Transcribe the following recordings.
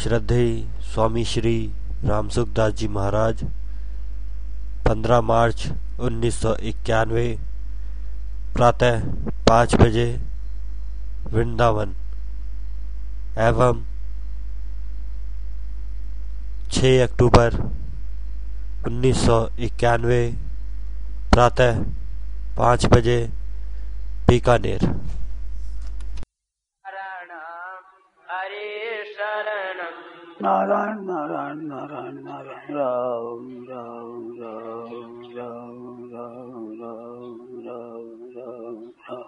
श्रद्धेय स्वामी श्री रामसुखदास जी महाराज 15 मार्च 1991 प्रातः 5 बजे वृंदावन एवं 6 अक्टूबर 1991 प्रातः 5 बजे बीकानेर। नारायण नारायण नारायण नारायण राम राम राम राम राम राम राम राम राम।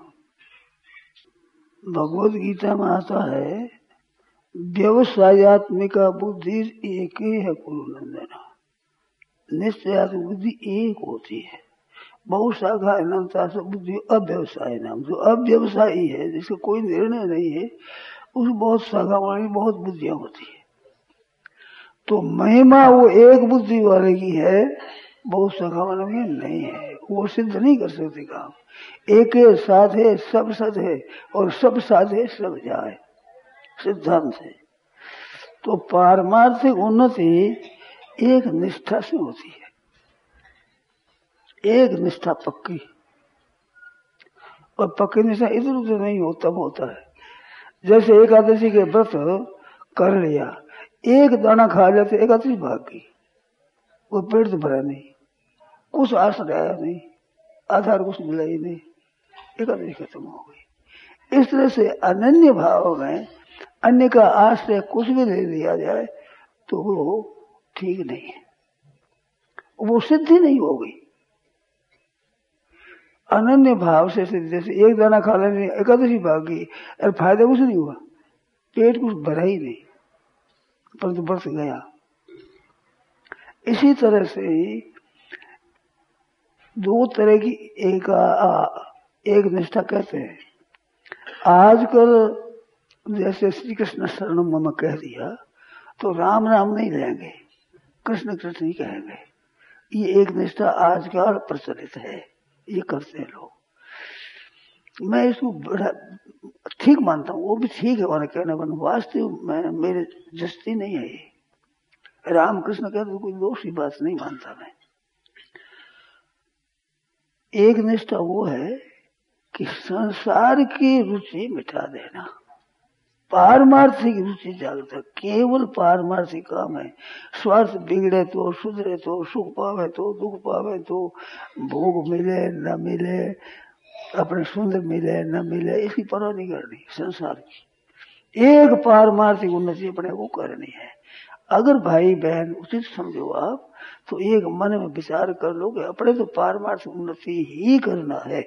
भगवद गीता में आता है व्यवसायत्मिका बुद्धि एक ही है कुरुनंदना। निश्चयात्मक बुद्धि एक होती है। बहुत शाखा अनंता से बुद्धि अव्यवसाय नाम, जो अव्यवसायी है जिसका कोई निर्णय नहीं है, उस बहुत शाखा वाली बहुत बुद्धियां होती है। तो महिमा वो एक बुद्धि वाले की है, बहुत शाखा वाले में नहीं है। वो सिद्ध नहीं कर सकते काम। एक साथ है सब सद है और सब साथ है सब जाए, सिद्धांत है। तो पारमार्थिक उन्नति एक निष्ठा से होती है, एक निष्ठा पक्की। और पक्की निष्ठा इधर उधर नहीं हो तब होता है। जैसे एकादशी के व्रत कर लिया, एक दाना खा जाते एकादशी भाग गई, वो पेट तो भरा नहीं, कुछ आश्रय आया नहीं, आधार कुछ मिला ही नहीं, एकादशी खत्म हो गई। इस तरह से अनन्य भाव में अन्य का आश्रय कुछ भी ले लिया जाए तो वो ठीक नहीं है, वो सिद्धि नहीं हो गई। अनन्य भाव से सिद्धि, जैसे एक दाना खा लेने एकादशी भाग गई और फायदा कुछ नहीं हुआ, पेट कुछ भरा ही नहीं, परंतु बढ़ गया। इसी तरह से ही दो तरह की एक निष्ठा कहते हैं। आजकल जैसे श्री कृष्ण शरणम मम कह दिया तो राम राम नहीं लेंगे, कृष्ण कृष्ण ही कहेंगे। ये एक निष्ठा आजकल प्रचलित है, ये करते हैं लोग। मैं इसको बड़ा ठीक मानता हूँ, वो भी ठीक है हमारा कहना, बना वास्तव में मेरे जस्ती नहीं है ये। राम कृष्ण कहते तो कोई दोष की बात नहीं मानता मैं। एक निष्ठा वो है कि संसार की रुचि मिटा देना, पारमार्थिक रुचि जागृत। केवल पारमार्थिक काम है। स्वार्थ बिगड़े तो, सुधरे तो, सुख पावे तो, दुख पावे तो, भोग मिले न मिले, अपने सुंदर मिले न मिले, इसकी परवाह नहीं करनी संसार की। एक पारमार्थिक उन्नति अपने को करनी है। अगर भाई बहन उचित समझो आप, तो एक मन में विचार कर लो कि अपने तो पारमार्थिक उन्नति ही करना है।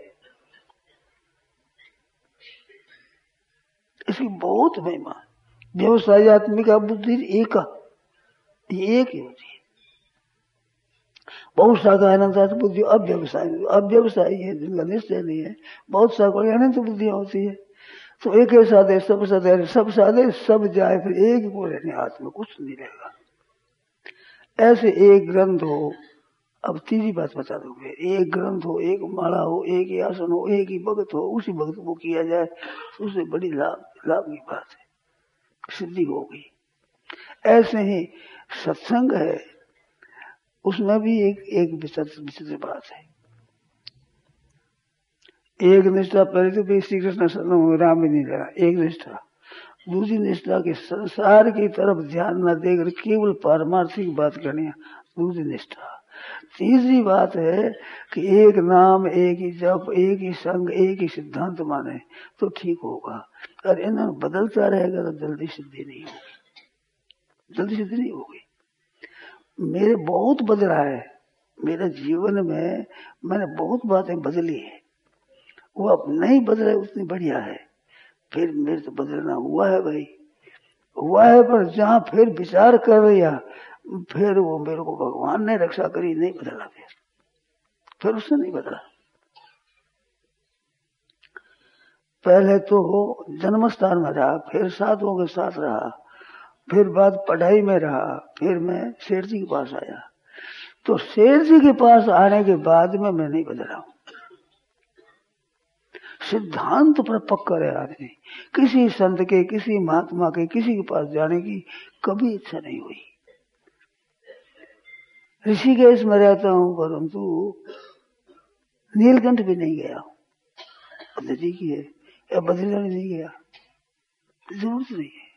इसकी बहुत महिमा। व्यवसायत्मिका बुद्धि एक ही होती है। बहुत शाखा अनंत बुद्धि अव्यवसायी है, जिनका निश्चय नहीं है। बहुत शाखा अनंत बुद्धियां होती है। तो एक ही साधे सब साधे, सब साधे सब जाए, फिर एक को रहने हाथ में कुछ नहीं रहेगा। ऐसे एक ग्रंथ हो, अब तीसरी बात बता दोगे, एक ग्रंथ हो, एक माला हो, एक ही आसन हो, एक ही भक्त हो, उसी भक्त को किया जाए तो उससे बड़ी लाभ की बात है, सिद्धि हो गई। ऐसे ही सत्संग है, उसमें भी एक विचित्र बात है। एक निष्ठा पहले तो श्री कृष्ण शरणम राम भी नहीं लेना, एक निष्ठा। दूसरी निष्ठा के संसार की तरफ ध्यान न देकर केवल पारमार्थिक बात करनी है, दूसरी निष्ठा। तीसरी बात है कि एक नाम, एक ही जप, एक ही संग, एक ही सिद्धांत माने तो ठीक होगा। और इन्हें बदलता रहेगा तो जल्दी सिद्धि नहीं होगी, जल्दी सिद्धि नहीं होगी। मेरे बहुत बदला है, मेरे जीवन में मैंने बहुत बातें बदली है। वो अब नहीं बदले उतनी बढ़िया है। फिर मेरे तो बदलना हुआ है भाई, हुआ है, पर जहाँ फिर विचार कर लिया, फिर वो मेरे को भगवान ने रक्षा करी, नहीं बदला। फिर उसने नहीं बदला। पहले तो जन्म स्थान में रहा, फिर साधुओं के साथ रहा, फिर बाद पढ़ाई में रहा, फिर मैं शेर जी के पास आया। तो शेर जी के पास आने के बाद में मैं नहीं बदला हूं। सिद्धांत पर पक्का है आदमी। किसी संत के, किसी महात्मा के, किसी के पास जाने की कभी इच्छा नहीं हुई। ऋषिकेश में रहता हूं परंतु नीलकंठ भी नहीं गया हूं। नदी की है या बद्रीनाथ नहीं गया, जरूरत नहीं है।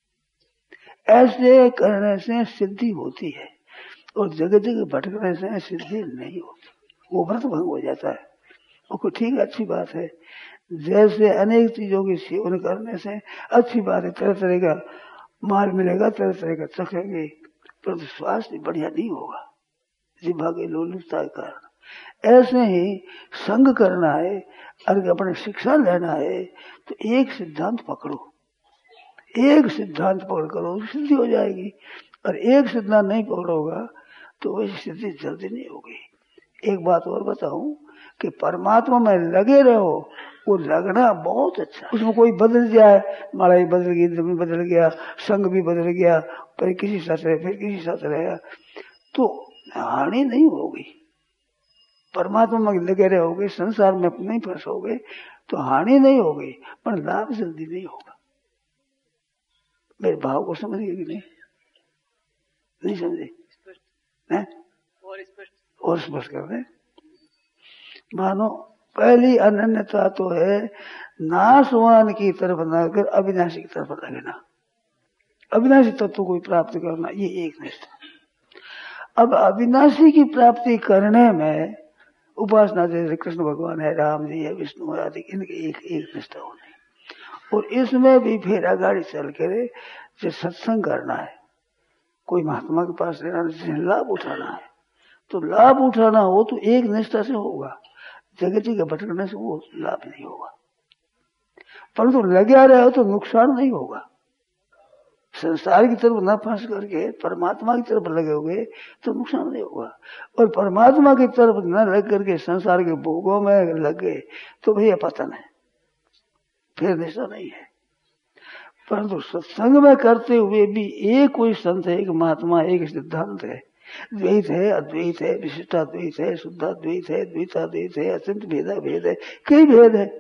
ऐसे करने से सिद्धि होती है और जगह जगह भटकने से सिद्धि नहीं होती, वो व्रत भंग हो जाता है। वो ठीक अच्छी बात है, जैसे अनेक चीजों की सेवन करने से अच्छी बात है, तरह तरह का माल मिलेगा, तरह तरह का चखेंगे, पर स्वास्थ्य बढ़िया नहीं होगा जिह्वा की लोलुपता के कारण। ऐसे ही संग करना है, अगर अपने शिक्षा लेना है तो एक सिद्धांत पकड़ो, एक सिद्धांत पकड़ करो, सिद्धि हो जाएगी। और एक सिद्धांत नहीं पकड़ोगा तो वैसी सिद्धि जल्दी नहीं होगी। एक बात और बताऊं कि परमात्मा में लगे रहो, वो लगना बहुत अच्छा। उसमें कोई बदल जाए, माला बदल गई, जमीन बदल गया, संग भी बदल गया, पर किसी साथ रहे, फिर किसी साथ रहेगा, तो हानि नहीं होगी। परमात्मा में लगे रहोगे, संसार में नहीं फंसोगे तो हानि नहीं होगी, पर लाभ जल्दी नहीं होगा। मेरे भाव को समझ गए कि नहीं? नहीं समझे? और स्पष्ट कर रहे। मानो पहली अनन्यता तो है नाशवान की तरफ न कर अविनाशी की तरफ लगना, अविनाशी तत्व को प्राप्त करना, ये एक निष्ठा। अब अविनाशी की प्राप्ति करने में उपासना जैसे कृष्ण भगवान है, राम जी है, विष्णु है आदि, इनकी एक एक निष्ठा होनी। और इसमें भी फिर आगाड़ी चल कर जो सत्संग करना है, कोई महात्मा के पास रहना, जिसे लाभ उठाना है, तो लाभ उठाना हो तो एक निष्ठा से होगा, जगह जगह भटकने से वो लाभ नहीं होगा। परंतु लगे रहे तो नुकसान नहीं होगा। संसार की तरफ न फंस करके परमात्मा की तरफ लगे हुए तो नुकसान नहीं होगा, और परमात्मा की तरफ न लग करके संसार के भोगों में लग गए तो भैया पतन है, फिर निष्ठा नहीं है। परंतु सत्संग में करते हुए भी एक कोई संत है, एक महात्मा, एक सिद्धांत है, द्वैत है, अद्वैत है, विशिष्टाद्वैत है, शुद्धाद्वैत है, द्वैताद्वैत है, अत्यंत भेदा भेद है, कई भेद है।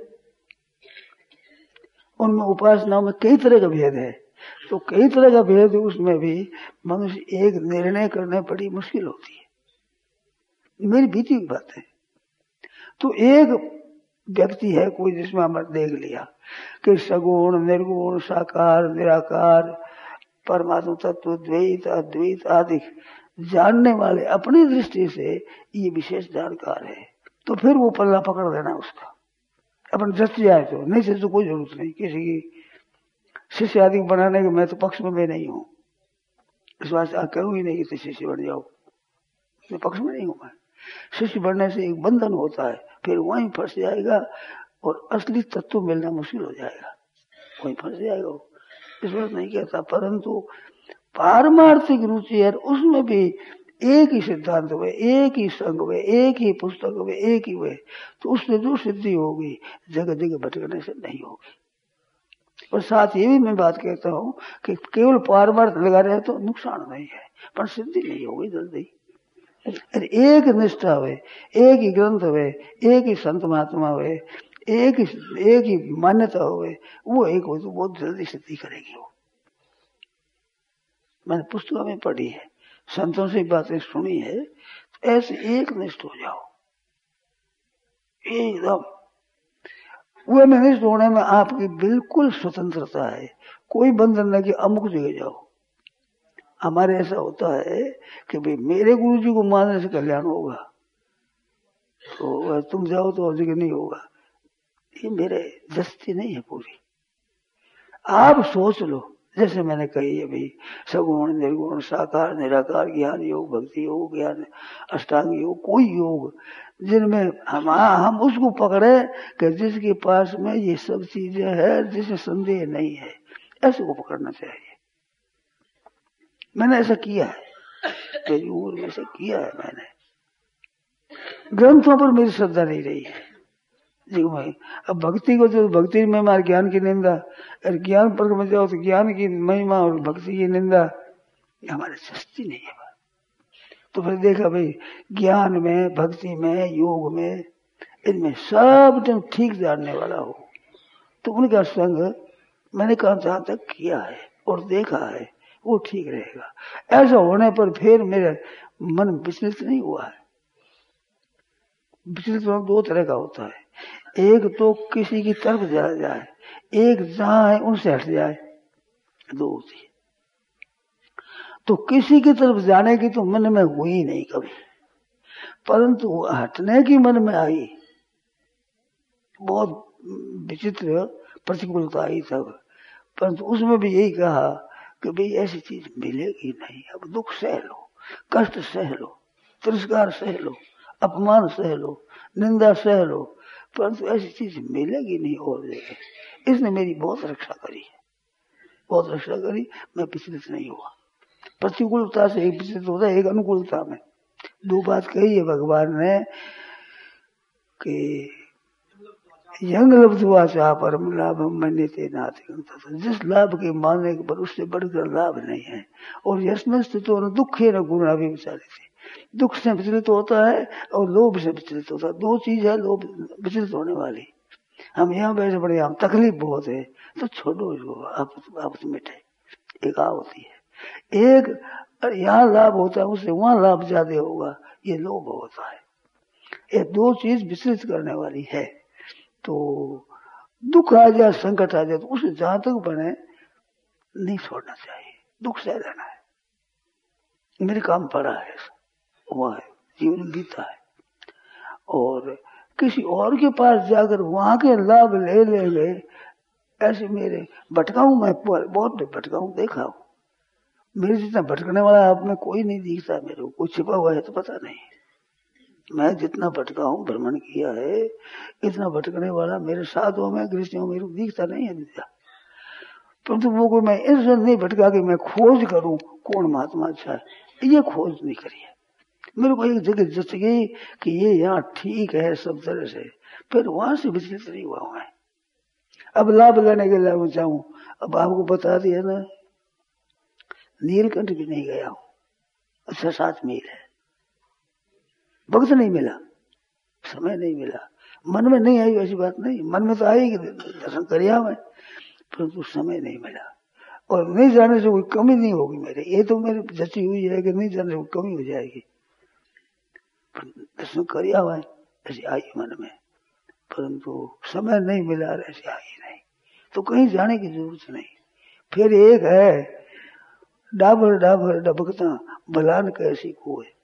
उनमें उपासनाओं में कई तरह का भेद है, तो कई तरह का भेद, उसमें भी मनुष्य एक निर्णय करने बड़ी मुश्किल होती है। मेरी बीती की बात है। तो एक व्यक्ति है कोई जिसमें हमने देख लिया कि सगुण, निर्गुण, साकार, निराकार, परमात्मा तत्व, द्वैत, अद्वैत आदि जानने वाले अपनी दृष्टि से ये विशेष जानकार है, तो फिर वो पल्ला पकड़ लेना उसका, अपन जच जाए तो, नहीं तो कोई जरूरत नहीं किसी की शिष्य आदि बनाने के। मैं तो पक्ष में मैं नहीं हूँ, इस बात से कहूँ ही नहीं कि शिष्य बन जाओ, मैं पक्ष में नहीं हूँ। मैं शिष्य बनने से एक बंधन होता है, फिर वहीं फंस जाएगा और असली तत्व मिलना मुश्किल हो जाएगा, वहीं फंस जाएगा। इस बात नहीं कहता, परंतु पारमार्थिक रुचि है, उसमें भी एक ही सिद्धांत हुए, एक ही संग हुए, एक ही पुस्तक हुए, एक ही हुए, तो उससे जो सिद्धि होगी जगह जगह भटकने से नहीं होगी। और साथ ये भी मैं बात कहता हूँ कि केवल पारमार्थ लगा रहे तो नुकसान नहीं है, पर सिद्धि नहीं होगी जल्दी। एक निष्ठा हुए, एक ही ग्रंथ हुए, एक ही संत महात्मा हुए, एक ही मान्यता हुए, वो एक हो तो बहुत जल्दी सिद्धि करेगी। वो मैंने पुस्तकों में पढ़ी है, संतों से बातें सुनी है, तो ऐसे एक निष्ठ हो जाओ एकदम। वो में निष्ठ होने में आपकी बिल्कुल स्वतंत्रता है, कोई बंधन नहीं कि अमुक जगह जाओ। हमारे ऐसा होता है कि भाई मेरे गुरु जी को मानने से कल्याण होगा, तो तुम जाओ तो और जगह नहीं होगा। ये मेरे दस्ती नहीं है पूरी। आप सोच लो, जैसे मैंने कही है भाई, सगुण, निर्गुण, साकार, निराकार, ज्ञान योग, भक्ति योग, ज्ञान अष्टांग योग, कोई योग जिनमें हम उसको पकड़े कि जिसके पास में ये सब चीजें है, जिसे संदेह नहीं है, ऐसे को पकड़ना चाहिए। मैंने ऐसा किया है, मेरी उम्र में ऐसा किया है मैंने। ग्रंथों पर मेरी श्रद्धा नहीं रही है जी भाई। अब भक्ति को जो भक्ति में मार ज्ञान की निंदा, और ज्ञान पर में जाओ तो ज्ञान की महिमा और भक्ति की निंदा, ये हमारे सस्ती नहीं है। तो फिर देखा भाई ज्ञान में, भक्ति में, योग में इनमें सब तुम ठीक जानने वाला हो। तो उनका संग मैंने कहा जहां तक किया है और देखा है वो ठीक रहेगा। ऐसा होने पर फिर मेरा मन विचलित नहीं हुआ है। विचलित दो तरह का होता है, एक तो किसी की तरफ जा जाए, एक जहां है उनसे हट जाए, दो होती है। तो किसी की तरफ जाने की तो मन में हुई नहीं कभी, परंतु हटने की मन में आई, बहुत विचित्र प्रतिकूलता आई तब। परंतु उसमें भी यही कहा कि भाई ऐसी चीज मिलेगी नहीं, अब दुख सह लो, कष्ट सह लो, तिरस्कार सह लो, अपमान सह लो, निंदा सह लो, परंतु ऐसी चीज मिलेगी नहीं और जगह। इसने मेरी बहुत रक्षा करी है, बहुत रक्षा करी, मैं विचलित नहीं हुआ। प्रतिकूलता से एक विचलित होता है, एक अनुकूलता में। दो बात कही है भगवान ने कि यंग लब्धवा चाह परम लाभ मन्यते नाथ, जिस लाभ के मानने पर उससे बढ़कर लाभ नहीं है। और यस्मिन् स्थितो न दुखे न गुणा भी विचारित है, दुख से विचलित होता है और लोभ से विचलित होता है। दो चीज है लोभ विचलित होने वाली। हम यहाँ बैठे पड़े, हम तकलीफ बहुत है तो छोड़ो इसको, आप मिटे, एक आ होती है। एक यहाँ लाभ होता है उससे वहां लाभ ज्यादा होगा, ये लोभ होता है। ये दो चीज विचलित करने वाली है। तो दुख आ जाए, संकट आ जाए तो उसे जहां तक बने नहीं छोड़ना चाहिए, दुख सह लेना है। मेरे काम पड़ा है, वह है जीवन बीता है। और किसी और के पास जाकर वहां के लाभ ले लेंगे, ऐसे मेरे भटकाऊं, मैं बहुत भटकाऊं, देखा हूं। मेरे जितना भटकने वाला आप में कोई नहीं दिखता मेरे को, कुछ छिपा हुआ है तो पता नहीं। मैं जितना भटका हूं, भ्रमण किया है, इतना भटकने वाला मेरे साधुओं में, गृहस्थियों में दिखता नहीं है दिखता। परंतु वो को मैं ऐसे नहीं भटका कि मैं खोज करूं कौन महात्मा अच्छा है, ये खोज नहीं करी है। मेरे को एक जगह जच गई कि ये यहाँ ठीक है सब तरह से, फिर वहां से विचलित नहीं हुआ मैं। अब लाभ लेने के लिए चाहूं, अब आपको बता दिया ना, नीलकंठ भी नहीं गया हूं, अच्छा 7 मील है, वक्त नहीं मिला, समय नहीं मिला, मन में नहीं आई ऐसी बात नहीं, मन में तो आएगी दर्शन करिया मैं, परंतु समय नहीं मिला। और नहीं जाने से कोई कमी नहीं होगी मेरे, ये तो मेरी जची हुई है कि नहीं जाने से कोई कमी हो जाएगी। दर्शन करिया हुआ ऐसी आई मन में, परंतु समय नहीं मिला, ऐसी आई नहीं, तो कहीं जाने की जरूरत नहीं। फिर एक है डाबर डाबर डबकता बलान कैसी को है,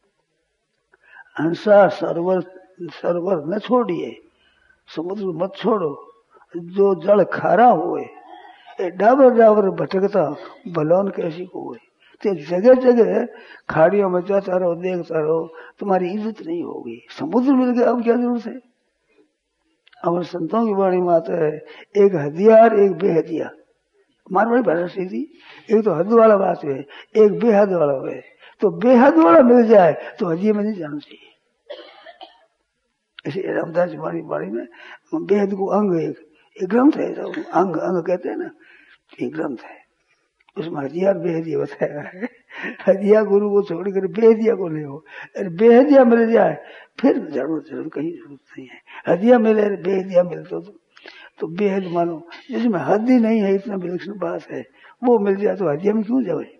हंसा सरवर सरवर न छोड़िए, समुद्र मत छोड़ो, जो जल खारा हुए, डाबर डाबर भटकता बलौन कैसी को हुए। तो जगह जगह खाड़ियों में जाता रहो, देखता रहो, तुम्हारी इज्जत नहीं होगी। समुद्र मिल गया, अब क्या जरूरत है। हमारे संतों की वाणी में आता है, एक हदियार एक बेहदिया, मारवाड़ी भाषा सीधी, एक तो हद वाला बात है, एक बेहद वाला है। तो बेहद वाला मिल जाए तो हदिये में नहीं जाना चाहिए। ऐसे रामदास जी वाणी में बेहद को अंग एक ग्रंथ है, अंग अंग कहते हैं ना, एक ग्रंथ है, उसमें हदियार बेहदिया बताया है। हदिया गुरु को छोड़कर बेहदिया को ले हो, अरे बेहदिया मिल जाए फिर जरूरत कहीं जरूरत नहीं है। हदिया मिले बेहदिया मिले तो बेहद मानो, जिसमें हद ही नहीं है, इतना विलक्षण बात है, वो मिल जाए तो हदिया में क्यों जाए,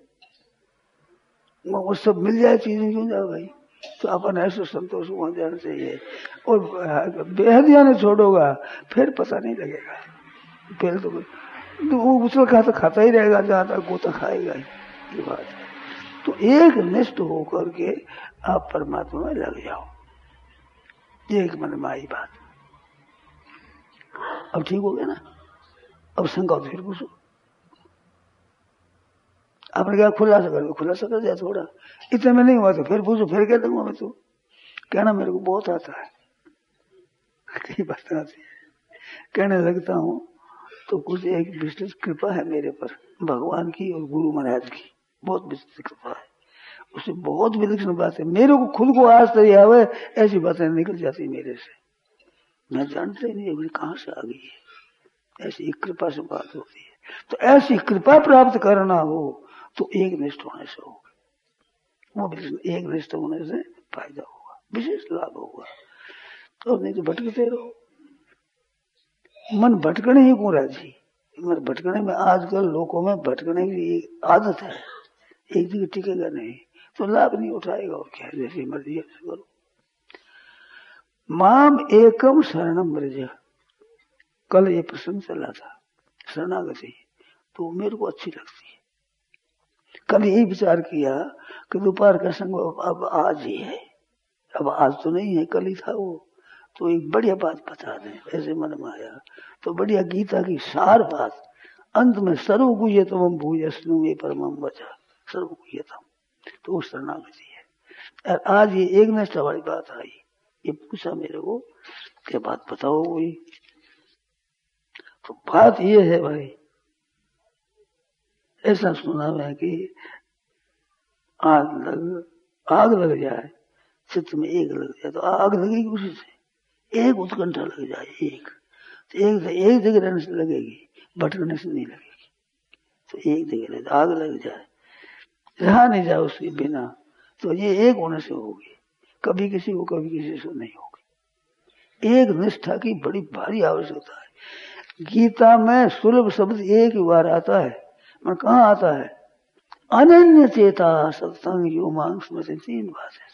वो सब मिल जाए चीजें क्यों जाओ भाई। तो अपन ऐसे संतोष वहां जाना चाहिए। और बेहदिया ने छोड़ोगा फिर पता नहीं लगेगा, फिर तो वो उछल खाता ही रहेगा, जहां तक गोता खाएगा ही, ये बात है। तो एक निष्ठ होकर के आप परमात्मा में लग जाओ, ये एक मन में आई बात। अब ठीक हो गया ना, अब शंका तो फिर पूछो। आपने क्या खुलासा कर दिया थोड़ा, इतने में नहीं हुआ तो फिर पूछो, फिर कह दूंगा मैं तो, कहना मेरे को बहुत आता है, कई बात आती है, कहने लगता हूं तो कुछ एक विशेष कृपा है मेरे पर, भगवान की और गुरु महाराज की बहुत विशेष कृपा है, उससे बहुत विलक्षण बात है। मेरे को खुद को आज तक आवे ऐसी बातें निकल जाती मेरे से, मैं जानता ही नहीं कहां से आ गई है, ऐसी एक कृपा से बात होती है। तो ऐसी कृपा प्राप्त करना हो तो एक निष्ठ होने से होगा, वो एक निष्ठ होने से फायदा होगा, विशेष लाभ होगा। और नहीं तो भटकते रहो। मन भटकने ही क्यों राजी? मन भटकने में आजकल लोगों में भटकने की आदत है, एक जगह टिकेगा नहीं तो लाभ नहीं उठाएगा। और क्या, जैसी मर्जी ऐसे करो। माम एकम शरणम ब्रज, कल ये प्रसंग चला था शरणागति, तो मेरे को अच्छी लगती है। कल यही विचार किया कि दोपहर का संग अब आज ही है, अब आज तो नहीं है, कल ही था वो। तो एक बढ़िया बात बता दें, ऐसे मन में आया तो बढ़िया गीता की सार बात अंत में सर्वगुह्यतम भूयस्नु में परमम वचा, सर्वगुह्यतम तो वो शरणागति है। और आज ये एक निष्ठा वाली बात आई, ये पूछा मेरे को क्या बात बताओ कोई, तो बात ये है भाई, ऐसा सुना है कि आग लग जाए चित्त में, एक लग जाए तो आग लगेगी उसी से, एक उत्कंठा लग जाए, एक तो एक जगह रहने से लगेगी, भटकने से नहीं लगेगी। तो एक जगह रहे आग लग जाए, रहा नहीं जाए उसके बिना, तो ये एक होने से होगी, कभी किसी को कभी किसी से नहीं होगी। एक निष्ठा की बड़ी भारी आवश्यकता है। गीता में सुलभ शब्द एक ही बार आता है, मैं कहाँ आता है? अनन्य चेता सत्संग यो मांस में से 3 बात है।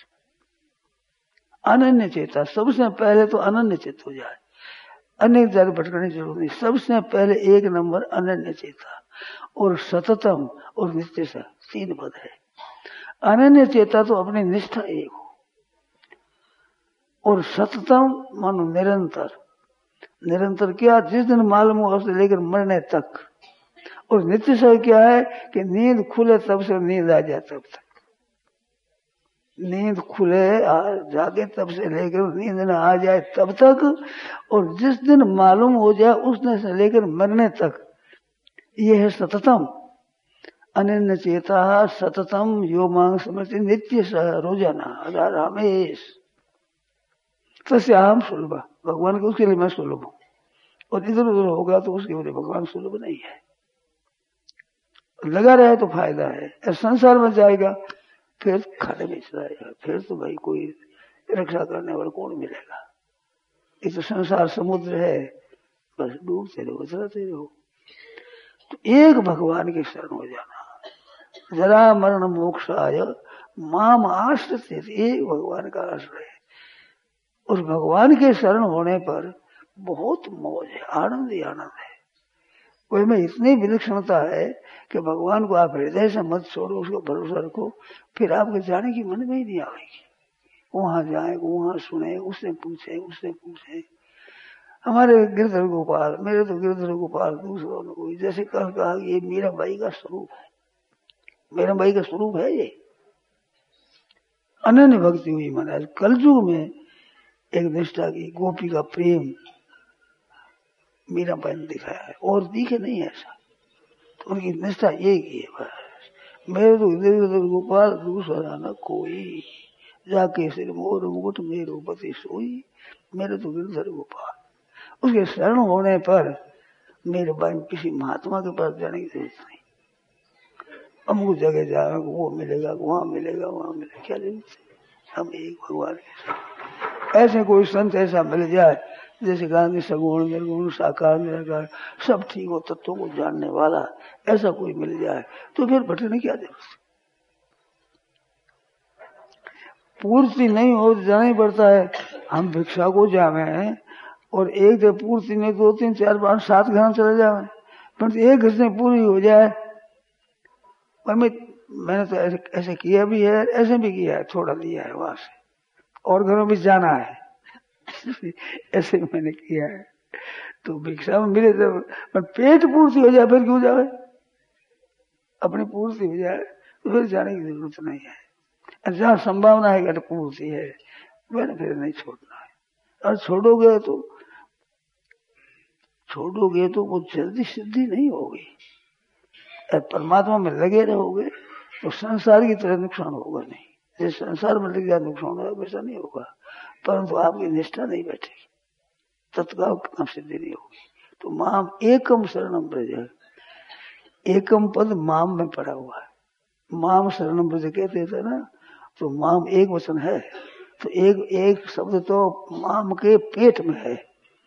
अनन्य चेता, सबसे पहले तो अनन्य चित्त हो जाए, अनेक जगह भटकने की जरूरत नहीं। सबसे पहले एक नंबर अनन्य चेता और सततम और नित्य सा 3 पद है। अनन्य चेता तो अपनी निष्ठा एक हो, और सततम मानो निरंतर, निरंतर क्या? जिस दिन मालूम हो उससे लेकर मरने तक। और नित्य से क्या है कि नींद खुले तब से नींद आ जाए तब तक, नींद खुले जागे तब से लेकर नींद न आ जाए तब तक, और जिस दिन मालूम हो जाए उस दिन से लेकर मरने तक, ये है सततम। अनन्य चेता सततम यो मांग स्मृति नित्य सह, रोजाना रमेश तस्याहम सुलभ, भगवान के उसके लिए मैं सुलभ हूं, और इधर उधर होगा तो उसके लिए भगवान सुलभ नहीं है। लगा रहे तो फायदा है, संसार में जाएगा फिर खाने में जाएगा, फिर तो भाई कोई रक्षा करने वाला कौन मिलेगा? ये तो संसार समुद्र है, बस डूबते रहो चलते रहो। तो एक भगवान के शरण हो जाना, जरा मरण मोक्षाय माम आश्रित, एक भगवान का आश्रय है। उस भगवान के शरण होने पर बहुत मौज है, आनंद ही आनंद है। कोई में इतनी विलक्षणता है कि भगवान को आप हृदय से मत छोड़ो, उसको भरोसा रखो, फिर आपके जाने की मन में ही नहीं आएगी। वहां जाए, वहां सुने, उससे पूछे। हमारे गिरधर गोपाल, मेरे तो गिरधर गोपाल दूसरों ने कोई, जैसे कल कहा ये मीरा बाई का स्वरूप है, मीरा बाई का स्वरूप है ये। अनन्य भक्ति हुई महाराज, कलयुग में एक निष्ठा की गोपी का प्रेम मीरा बाई ने दिखाया है, और दिखे नहीं ऐसा। तो उनकी निष्ठा एक ही है बस, मेरे तो गिरधर गोपाल दूसरा न कोई, जाके सिर मोर मुकुट मेरो पति सोई, मेरे तो गिरधर गोपाल। उसके शरण होने पर मेरे भाई किसी महात्मा के पास जाने की जरूरत नहीं, अमुक जगह जाए वो मिलेगा, वहां मिलेगा, क्या जरूरत है? हम एक भगवान के। ऐसे कोई संत ऐसा मिल जाए जैसे गांधी सगुण निर्गुण साकार निराकार सब ठीक हो, तत्वों को जानने वाला, ऐसा कोई मिल जाए तो फिर भटकने की क्या जरूरत है? पूर्ति नहीं हो जाना ही पड़ता है। हम भिक्षा को जावे और एक जब पूर्ति नहीं 2 3 4 5 7 घर चले जावे, पर एक घर से पूरी हो जाए। मैंने तो ऐसे किया भी है, ऐसे भी किया है, छोड़ा दिया है वहां से, और घरों में जाना है ऐसे मैंने किया है। तो भिक्षा में मिले जब, पर पेट पूर्ति हो जाए फिर क्यों जावे? अपनी पूर्ति हो जाए तो फिर जाने की जरूरत नहीं है। जहाँ संभावना है कि पूर्ति है वह फिर नहीं छोड़ना है, और छोड़ोगे तो वो जल्दी सिद्धि नहीं होगी। परमात्मा में लगे रहोगे तो संसार की तरह नुकसान होगा नहीं, जैसे संसार में लग गया नुकसान होगा वैसा नहीं होगा, परंतु आपकी निष्ठा नहीं बैठेगी, तत्काल काम सिद्धि नहीं होगी। तो माम एकम शरणम ब्रज, एकम पद माम में पड़ा हुआ है, माम शरणम ब्रज कहते थे ना, तो माम एक वचन है, तो एक एक शब्द तो माम के पेट में है।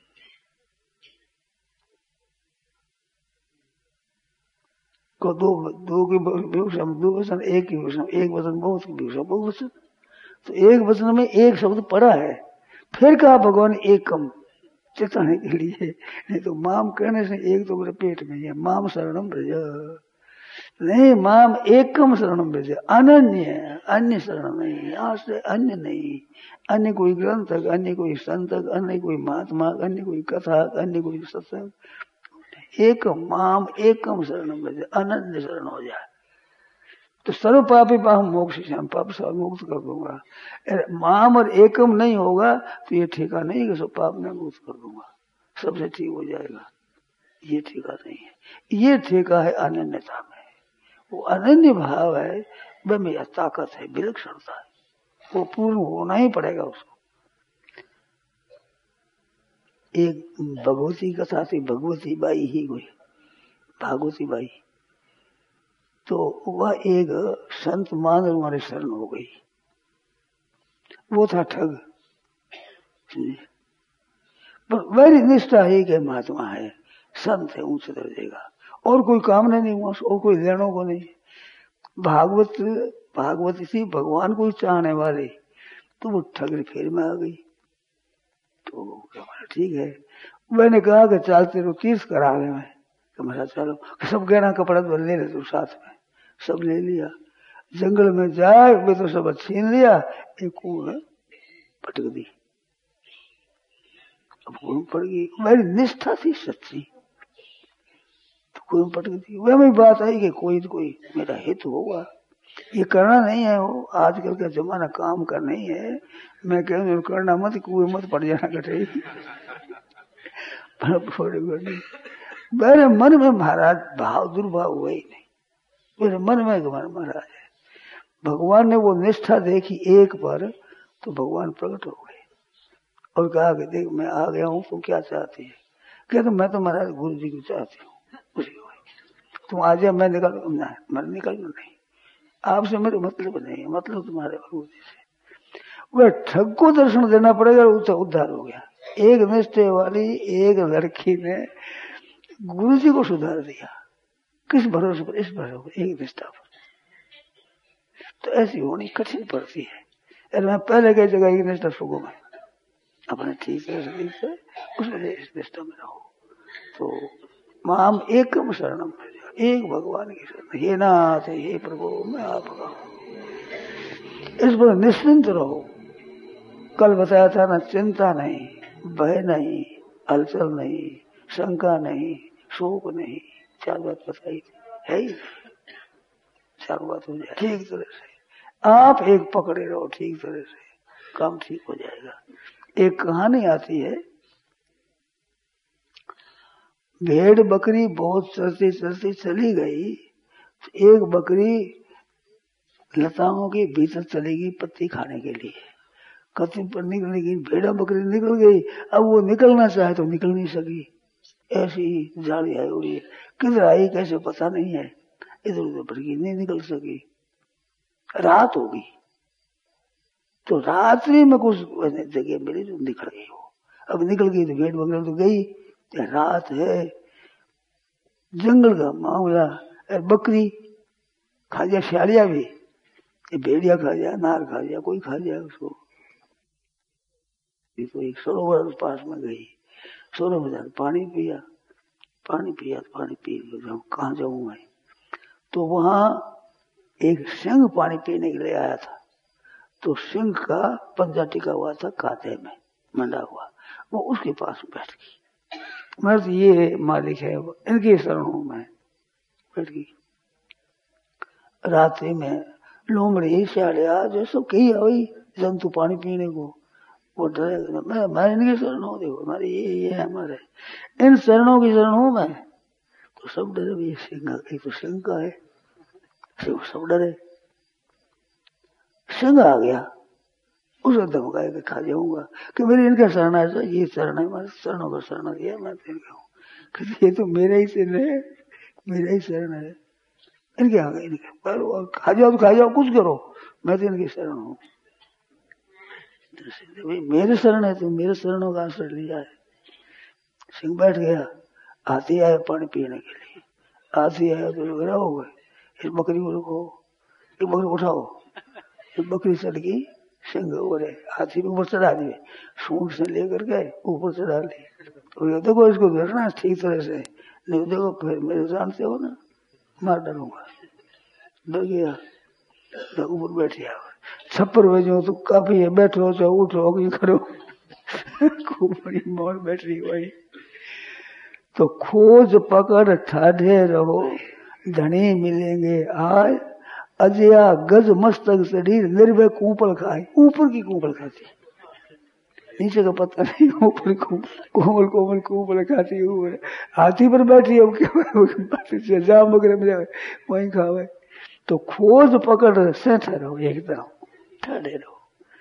को दो की विभूषण, दो वचन एक की विभूषण, एक वचन बहुत की विभूषण, बहुवचन। तो एक वचन में एक शब्द पड़ा है, फिर कहा भगवान एकम चिताने के लिए। नहीं तो माम कहने से एक तो मेरे पेट में है, माम शरणम ब्रज, नहीं माम एकम शरणम ब्रज, अनन्य, अन्य शरण नहीं, यहाँ से अन्य नहीं, अन्य कोई ग्रंथ, अन्य कोई संत, अन्य कोई महात्मा, अन्य कोई कथा, अन्य कोई सत्संग, एक माम एकम शरणम ब्रज, अनन्य शरण हो जाए तो सर्व पापी पाप मोक्ष, पाप से मुक्त कर दूंगा। माम और एकम नहीं होगा तो ये ठेका नहीं कि सब पाप में मुक्त कर दूंगा, सबसे ठीक हो जाएगा, ये ठेका नहीं है। ये ठेका है अनन्यता में, वो अनन्य भाव है, वह मेरा ताकत है, विलक्षणता है, वो पूर्ण होना ही पड़ेगा उसको। एक भगवती कथा थी, भगवती बाई ही कोई भागवती बाई, तो वह एक संत मान हमारे शरण हो गई, वो था ठग, पर मेरी निष्ठा है कि महात्मा है, संत है ऊंचे दर्जे का, और कोई कामना नहीं हुआ, और कोई लेनों को नहीं। भागवती थी भगवान को चाहने वाले, तो वो ठग फेर में आ गई। तो ठीक है, मैंने कहा कि चल तेरे तीर्थ करा ले, मैं मेरा चलो, सब गहना कपड़ा तो ले तू साथ में, सब ले लिया। जंगल में जाए मैं तो सब छीन लिया, एक कुएं में पटक दी, अब कुएं पड़ गई। मेरी निष्ठा थी सच्ची, तो कुएं में पटक दी। वह मेरी बात आई कि कोई तो कोई मेरा हित होगा, ये करना नहीं है, वो आजकल का जमाना काम का नहीं है। मैं कहूँ करना मत, कुएं मत पड़ जाना कटे। मेरे मन में महाराज भाव दुर्भाव हुआ ही नहीं, मेरे मन में महाराज है। भगवान ने वो निष्ठा देखी एक पर, तो भगवान प्रकट हो गए और कहा कि देख मैं आ गया हूँ, तुम क्या चाहती है? कहते मैं तो महाराज गुरु जी को चाहती हूँ, उसी को तुम आ जाए, मैं निकल मैं निकलना नहीं, आपसे मेरे मतलब नहीं है, मतलब तुम्हारे गुरु जी से। वह ठग को दर्शन देना पड़ेगा, उससे उद्धार हो गया। एक निष्ठे वाली एक लड़की ने गुरु जी को सुधार दिया, किस भरोसे पर? इस भरोसे पर, एक निष्ठा पर। तो ऐसी होनी कठिन पड़ती है। अरे मैं पहले कई जगह एक निष्ठा सुगो में अपने ठीक है उसमें इस निष्ठा में रहो। तो माम एकम शरणम, एक भगवान की शरण, हे नाथ हे प्रभु मैं आपका हूं, इस पर निश्चिंत रहो। कल बताया था ना, चिंता नहीं, भय नहीं, हलचल नहीं, शंका नहीं, शोक नहीं, चार बात बताई है ही, चार बात हो जाए ठीक तरह से। आप एक पकड़े रहो ठीक तरह से, काम ठीक हो जाएगा। एक कहानी आती है, भेड़ बकरी बहुत चलती चलती चली गई, एक बकरी लताओं के भीतर चलेगी पत्ती खाने के लिए, कत्ती पर निकलेगी, भेड़ा बकरी निकल गई। अब वो निकलना चाहे तो निकल नहीं सकी, ऐसी जाली आई हुई है, किधर आई कैसे पता नहीं है, इधर उधर भटकी नहीं निकल सकी। रात होगी, तो रात्रि में कुछ जगह मिली तो निकल गई हो। अब निकल गई तो भेड़ बकरी तो गई, रात है, जंगल का मामला, बकरी खा जाए, सियालिया भी, भेड़िया खा जाए, नार खा जाए, कोई खा जाए उसको। तो एक सरोवर पास में गई, सरोवर में पानी पिया, पानी पी कहाँ जाऊं मैं? तो वहां एक सिंह पानी पीने के लिए आया था, तो सिंह का पंजा टिका हुआ था कांटे में मंडा हुआ, वो उसके पास बैठ गई। मैं तो ये मालिक है, इनकी शरण हूं मैं, बैठ गई। रात्रि में लोमड़ी सियाड़िया जो सब कही वही जंतु पानी पीने को, वो डरेगा। मैं इनकी शरण हूँ, देखो हमारे ये हमारे इन शरणों की शरण हूं मैं, तो सब डरे। ये सिंह, एक तो सिंह का है, सब डरे। सिंह आ गया, उसे धमकाया कि खा जाऊंगा, कि मेरी इनका शरण है, ये शरण है, हमारे शरणों का शरण दिया मैं इनका हूँ, कि ये तो मेरा ही शरण है, मेरा ही शरण है, इनके आ गए, इनके खा जाओ तो खा जाओ, कुछ करो, मैं तो इनकी शरण हूँ। नरसिंह भाई मेरे शरण है, तो मेरे शरणों का आश्रय लिया है। सिंह बैठ गया, हाथी आया पानी पीने के लिए, हाथी आया तो गिरा हो गए, इस बकरी को रखो, एक बकरी उठाओ, एक बकरी चढ़ गई, सिंह और हाथी ऊपर चढ़ा दिए, सूंड से लेकर गए ऊपर चढ़ा ली। तो ये देखो इसको देखना ठीक तरह से, नहीं देखो फिर मेरे जानते हो ना, मार डालूंगा। डर गया, ऊपर बैठ गया, छप्पर भेजो तो काफी है, बैठो चाहे उठो कि करो खूब बड़ी मौज बैठ रही भाई। तो खोज पकड़ ठाढ़े रहो, धनी मिलेंगे आज, अजया गज मस्तक शरीर निर्भय कूपल खाए। ऊपर की कूपल खाती, नीचे का पता नहीं, ऊपर कोमल कोमल कूपल खाती। ऊपर हाथी पर बैठी है, क्या जाम वगैरह मिले वहीं खावे। तो खोज पकड़ से ठहरो, एकदम ठहरे रहो।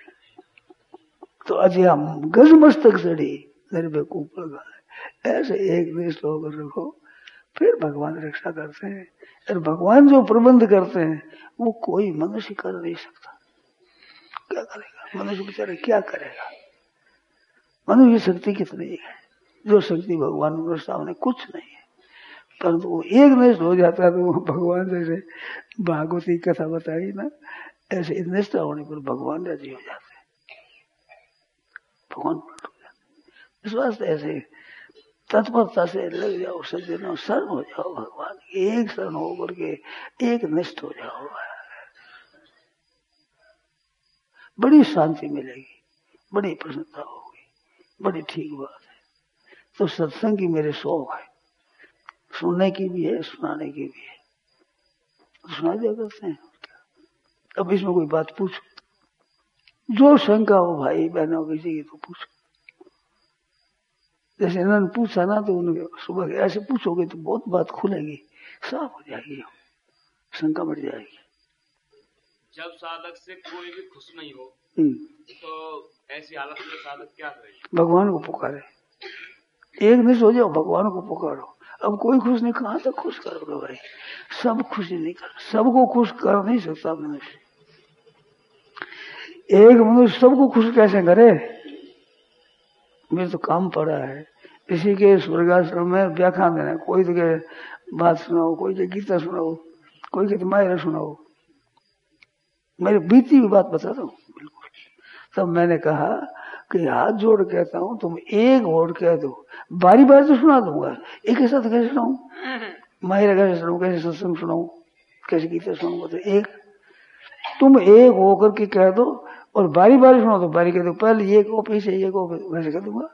तो अजया गज मस्तक चढ़ी निर्भय कूपल खाए, ऐसे एक निष्ठ होकर रखो, फिर भगवान रक्षा करते हैं। और भगवान जो प्रबंध करते हैं वो कोई मनुष्य कर नहीं सकता। क्या करेगा मनुष्य बेचारा, क्या करेगा? मनुष्य शक्ति कितनी है, जो शक्ति भगवान के सामने कुछ नहीं है। परंतु वो एक निष्ठ हो जाता है तो वो भगवान जैसे भागवती कथा बताई ना, ऐसे निष्ठा होने पर भगवान राजी हो जाते हैं, भगवान इस वास्ते ऐसे तत्परता से लग जाओ, सज्जनों शरण हो जाओ भगवान, एक शरण होकर के एक निष्ठ हो जाओ, बड़ी शांति मिलेगी, बड़ी प्रसन्नता होगी, बड़ी ठीक बात है। तो सत्संग की मेरे शौक है, सुनने की भी है, सुनाने की भी है, सुना दिया करते हैं। अब इसमें कोई बात पूछो, जो शंका हो भाई बहनों किसी की तो पूछो। जैसे इन्होंने पूछा ना, तो उन्होंने सुबह ऐसे पूछोगे तो बहुत बात खुलेगी, साफ हो जाएगी, शंका मिट जाएगी। जब साधक से कोई भी खुश नहीं हो तो ऐसी हालत में साधक क्या करे? भगवान को पुकारे, एक निष्ठ हो जाओ, भगवान को पुकारो। अब कोई खुश नहीं, कहाँ तक खुश करोगे भाई? सब खुशी नहीं कर, सबको खुश कर नहीं सकता मनुष्य। एक मनुष्य सबको खुश कैसे करे? मेरे तो काम पड़ा है, इसी के स्वर्गाश्रम में व्याख्यान देना, कोई तो कहे बात सुनाओ, कोई कहे गीता सुनाओ, कोई कहते मायरा सुनाओ, मेरी बीती हुई बात बताता हूँ बिल्कुल। तब मैंने कहा कि हाथ जोड़ कहता हूँ, तुम एक वर्ड कह दो, बारी बारी तो सुना दूंगा, एक के साथ कैसे सुनाऊं? मायरा कैसे सुनाऊं, कैसे सत्संग सुनाऊं, कैसे गीता सुनाऊंगा? तो एक तुम एक होकर के कह दो, और बारी बारी सुनो तो बारी कह दो, पहले ये को पीछे ये को, वैसे कह दूंगा।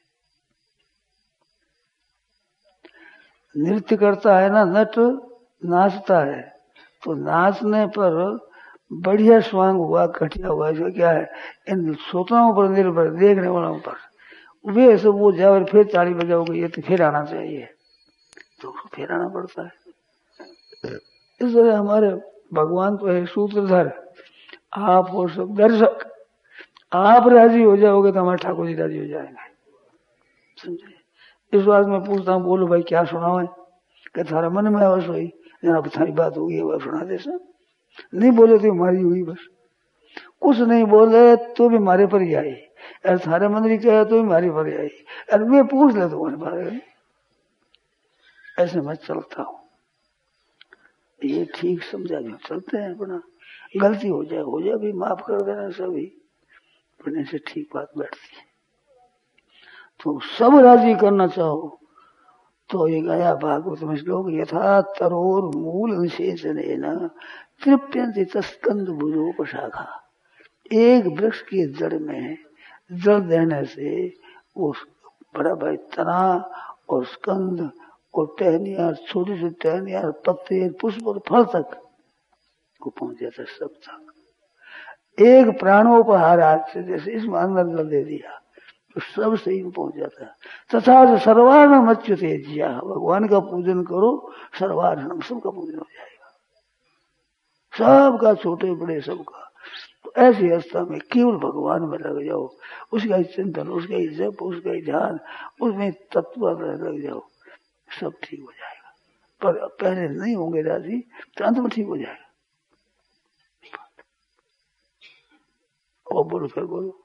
नृत्य करता है ना नट, नाचता है, तो नाचने पर बढ़िया स्वांग हुआ, घटिया हुआ, इसका क्या है? इन श्रोताओं पर निर्भर, देखने वालों पर। वे सब वो जाओ फिर ताली बजाओगे, ये तो फिर आना चाहिए, तो फिर आना पड़ता है। इस तरह हमारे भगवान तो है सूत्रधर, आप हो सब दर्शक। आप राजी हो जाओगे तो हमारे ठाकुर जी राजी हो जाएंगे, समझे? इस बात में पूछता हूँ, बोलो भाई क्या सुनाओ है? कि थारा मन में बस हुई, जनाब थारी बात होगी वह सुना दे सर। नहीं बोले तो हमारी हुई, बस कुछ नहीं बोले तो भी हमारे पर ही आई, और थारे मन में कहे तो भी हमारे पर ही आई, और वे पूछ ले तो हमारे। ऐसे मैं चलता हूँ, ये ठीक समझा जो चलते हैं अपना, गलती हो जाए भी माफ कर देना सभी, अपने से ठीक बात बैठती है। तो सब राजी करना चाहो तो ये गया भागवत में श्लोक, यथा तरोर मूल विशेषण तृप्यंति तस्कंद भुजोपशाखा। एक वृक्ष की जड़ में जड़ देने से वो बड़ा भाई तना और स्कंद और टहनियां, छोटी सी टहनियां, पत्ते, पुष्प और फल तक को पहुंच जाता, सब तक। एक प्राणोपहार हाथ से जैसे इसमें अंदर जल दे दिया तो सब सही में पहुंच जाता है। तथा सर्वार्णम अच्युते जिया, भगवान का पूजन करो, सर्वार्णम सबका पूजन हो जाएगा, सबका, छोटे बड़े सबका। तो ऐसी अवस्था में केवल भगवान में लग जाओ, उसका ही चिंतन, उसका ही जप, उसका ही ध्यान, उसमें तत्व लग जाओ, सब ठीक हो जाएगा। पर पहले नहीं होंगे राजी तो अंत में ठीक हो जाएगा। और बोलो, फिर बोलो।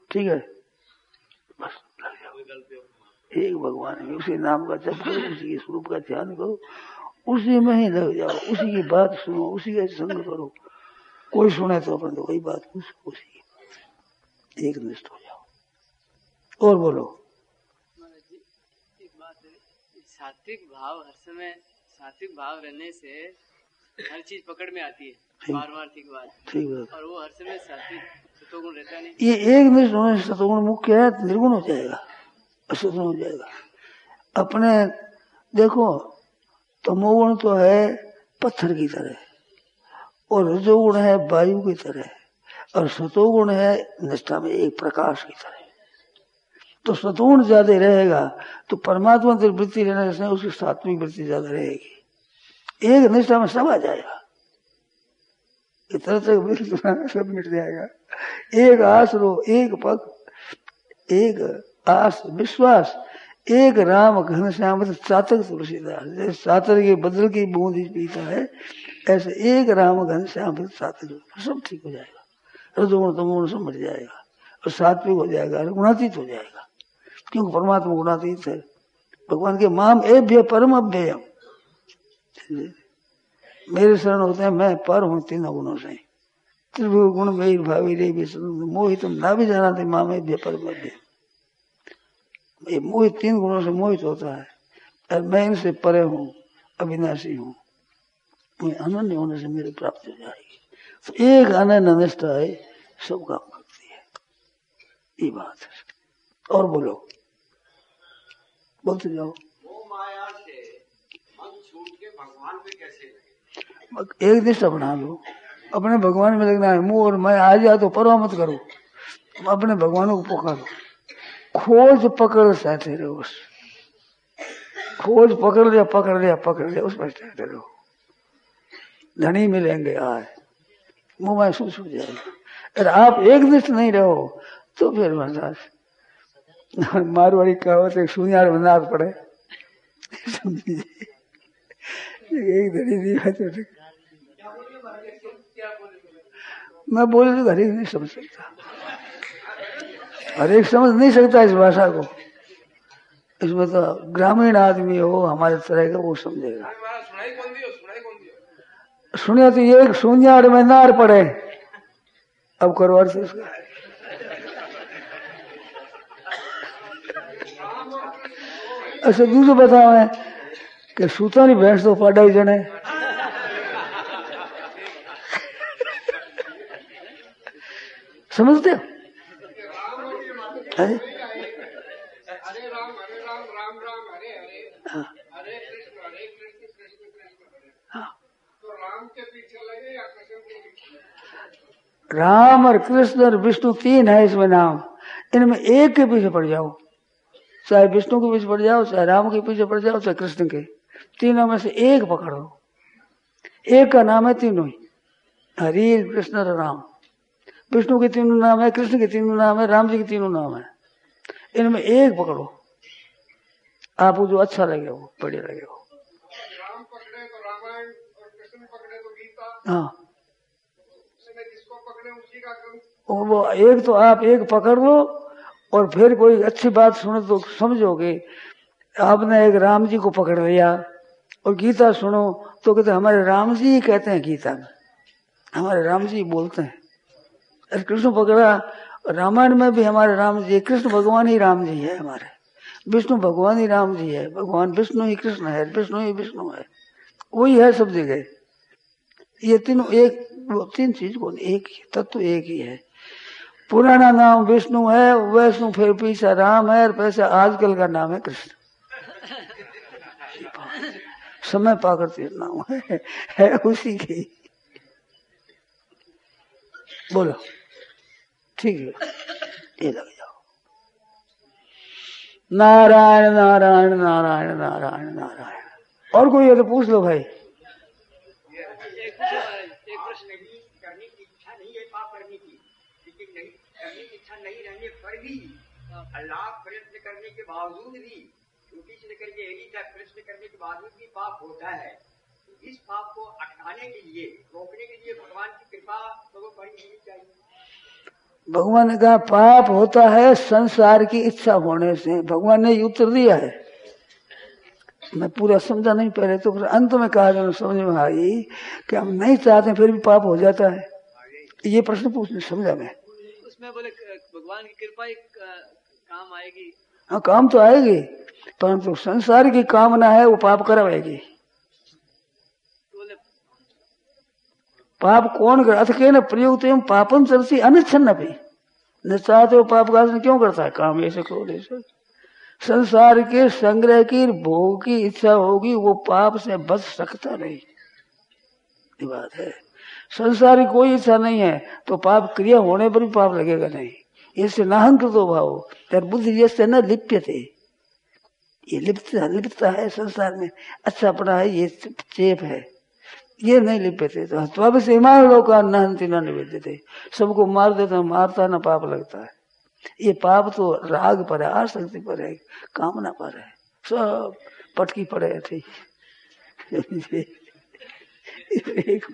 ठीक है, बस एक भगवान है, उसी नाम का जप करो, उसी के स्वरूप का ध्यान करो, उसी में ही लग जाओ, उसी की बात सुनो, उसी का संग करो। कोई सुने तो अपन तो वही बात पूछो, उसी की बात एक निष्ठ हो जाओ। और बोलो। एक बात है, सात्विक भाव हर समय, सात्विक भाव रहने से हर चीज पकड़ में आती है, पारमार्थिक बात, ठीक है, और वो हर समय सात्विक सतोगुण रहता नहीं। ये एक निष्ठ होने से सतोगुण मुख्य है, निर्गुण हो जाएगा, असतुगुण हो जाएगा। अपने देखो, तमोगुण तो है पत्थर की तरह, और रजोगुण है वायु की तरह, और सतोगुण है निष्ठा में एक प्रकाश की तरह। तो सतोगुण ज्यादा रहेगा तो परमात्मा की वृत्ति रहने से उसकी सात्विक वृत्ति ज्यादा रहेगी। एक निष्ठा में सब आ जाएगा, इतना तक सब मिट जाएगा। एक आस रो, एक पग, एक आस विश्वास, एक राम घनश्याम चातक तुलसीदास, जैसे चातर के बदल की बूंद पीता है, ऐसे एक राम घनश्याम चातक, सब ठीक हो जाएगा। रजोगुण तमोगुण सब मिट जाएगा और सात्विक हो जाएगा, गुणातीत हो जाएगा, क्योंकि परमात्मा गुणातीत है। भगवान के माम एभ्य परम अभ्ययम, मेरे शरण होते हैं, मैं पर हूँ तीनों गुणों से। त्रिगुण में भावी रे मोहित ना भी जाना थे माम एभ्य परम अभ्ययम। ये मोहित तीन गुणों से मोहित होता है, और मैं इनसे परे हूँ, अविनाशी हूँ, अनन्य होने से मेरी प्राप्ति हो जाएगी। तो एक अनन्य निष्ठा है, सब काम करती है, ये बात है। और बोलो, बोलते जाओ। वो माया से मन छूट के भगवान पे कैसे लगे? एक निष्ठा बना लो, अपने भगवान में लगना है। मुंह और मैं आ जाए तो परवाह मत करो, अपने भगवानों को पुकारो, खोज पकड़ सहते रहो, बस खोज पकड़ लिया पकड़ लिया पकड़ लिया, उस पर सहते रहो, धनी मिलेंगे आए, मुंह में छूट जाएगा। अगर आप एक निष्ठ नहीं रहो तो फिर महाराज मारवाड़ी कहावत है, सुनियार बना पड़े, एक धनी दिया तो मैं बोले तो हरेक नहीं समझ सकता, हरेक समझ नहीं सकता इस भाषा को। इसमें तो ग्रामीण आदमी हो हमारे तरह का वो समझेगा। सुनिए तो ये सुनियार में नार पड़े, अब करो अर्थ इसका। अच्छा दूसरा बताओ है कि सूता नहीं भैंस तो पाडा ही जने, समझते हो? हरे राम राम राम हरे हरे, हरे कृष्ण कृष्ण कृष्ण हरे। तो राम के पीछे लगे या कृष्ण के पीछे? राम और कृष्ण और विष्णु तीन है इसमें नाम, इनमें एक के पीछे पड़ जाओ, चाहे विष्णु के पीछे पड़ जाओ, चाहे राम के पीछे पड़ जाओ, चाहे कृष्ण के, तीनों में से एक पकड़ो। एक का नाम है तीनों ही, हरि कृष्ण और राम। विष्णु के तीनों नाम है, कृष्ण के तीनों नाम है, राम जी के तीनों नाम है, इनमें एक पकड़ो, आपको जो अच्छा लगे वो बढ़िया लगे वो। राम पकड़े तो रामायण और कृष्ण पकड़े तो गीता, हाँ जिसको पकड़े उसी का क्रम। वो एक तो आप एक पकड़ लो, और फिर कोई अच्छी बात सुनो तो समझोगे। आपने एक राम जी को पकड़ लिया और गीता सुनो तो कहते हमारे राम जी ही कहते हैं, गीता में हमारे राम जी बोलते हैं। अरे कृष्ण पकड़ा, रामायण में भी हमारे राम जी, कृष्ण भगवान ही राम जी है, हमारे विष्णु भगवान ही राम जी है, भगवान विष्णु ही कृष्ण है, विष्णु ही विष्णु है, वही है सब जगह। ये तीनों एक, तीन चीज को एक ही, तत्व एक ही है। पुराना नाम विष्णु है, वैष्णु फिर पीछा राम है, और पैसा आजकल का नाम है कृष्ण। समय पाकर नाम है उसी की। बोलो ठीक है, ये लग जाओ। नारायण नारायण नारायण नारायण नारायण। और कोई है तो पूछ लो भाई। करने की इच्छा नहीं है, पाप करने की, लेकिन नहीं करने की इच्छा नहीं रहने पर भी अल्लाह प्रयत्न करने के बावजूद भी, छोटी से लेकर के एड़ी तक प्रयत्न करने के बावजूद भी पाप होता है। तो इस पाप को अटकाने के लिए, रोकने के लिए भगवान की कृपा तो बड़ी होनी चाहिए। भगवान ने कहा पाप होता है संसार की इच्छा होने से। भगवान ने उत्तर दिया है, मैं पूरा समझा नहीं पहले तो, अंत में कहा जब समझ में आई कि हम नहीं चाहते फिर भी पाप हो जाता है। ये प्रश्न पूछने समझा मैं। उसमें बोले भगवान की कृपा ही काम आएगी। हाँ काम तो आएगी, परंतु संसार की कामना है वो पाप करवाएगी। पाप कौन कर अथ के न प्रयुक्त एवं पापम चलती अनिच्छन्न भी न चाहते हो पाप का क्यों करता है काम ऐसे क्रोध ऐसे। संसार के संग्रह की भोग की इच्छा होगी वो पाप से बच सकता नहीं, ये बात है। संसार की कोई इच्छा नहीं है तो पाप क्रिया होने पर भी पाप लगेगा नहीं। इससे नाहंकृतो भाव तर बुद्धि जैसे न लिप्य थे, ये लिप्तता है संसार में, अच्छा पड़ा है ये चेप है, ये नहीं लिप्य थे। तो हत्वा से हिमाल लोग नहंती न निवेद्य थे, सबको मार देता मारता न पाप लगता है। ये पाप तो राग पर है, आसक्ति पर है, कामना पर है, सब पटकी पड़े थे एक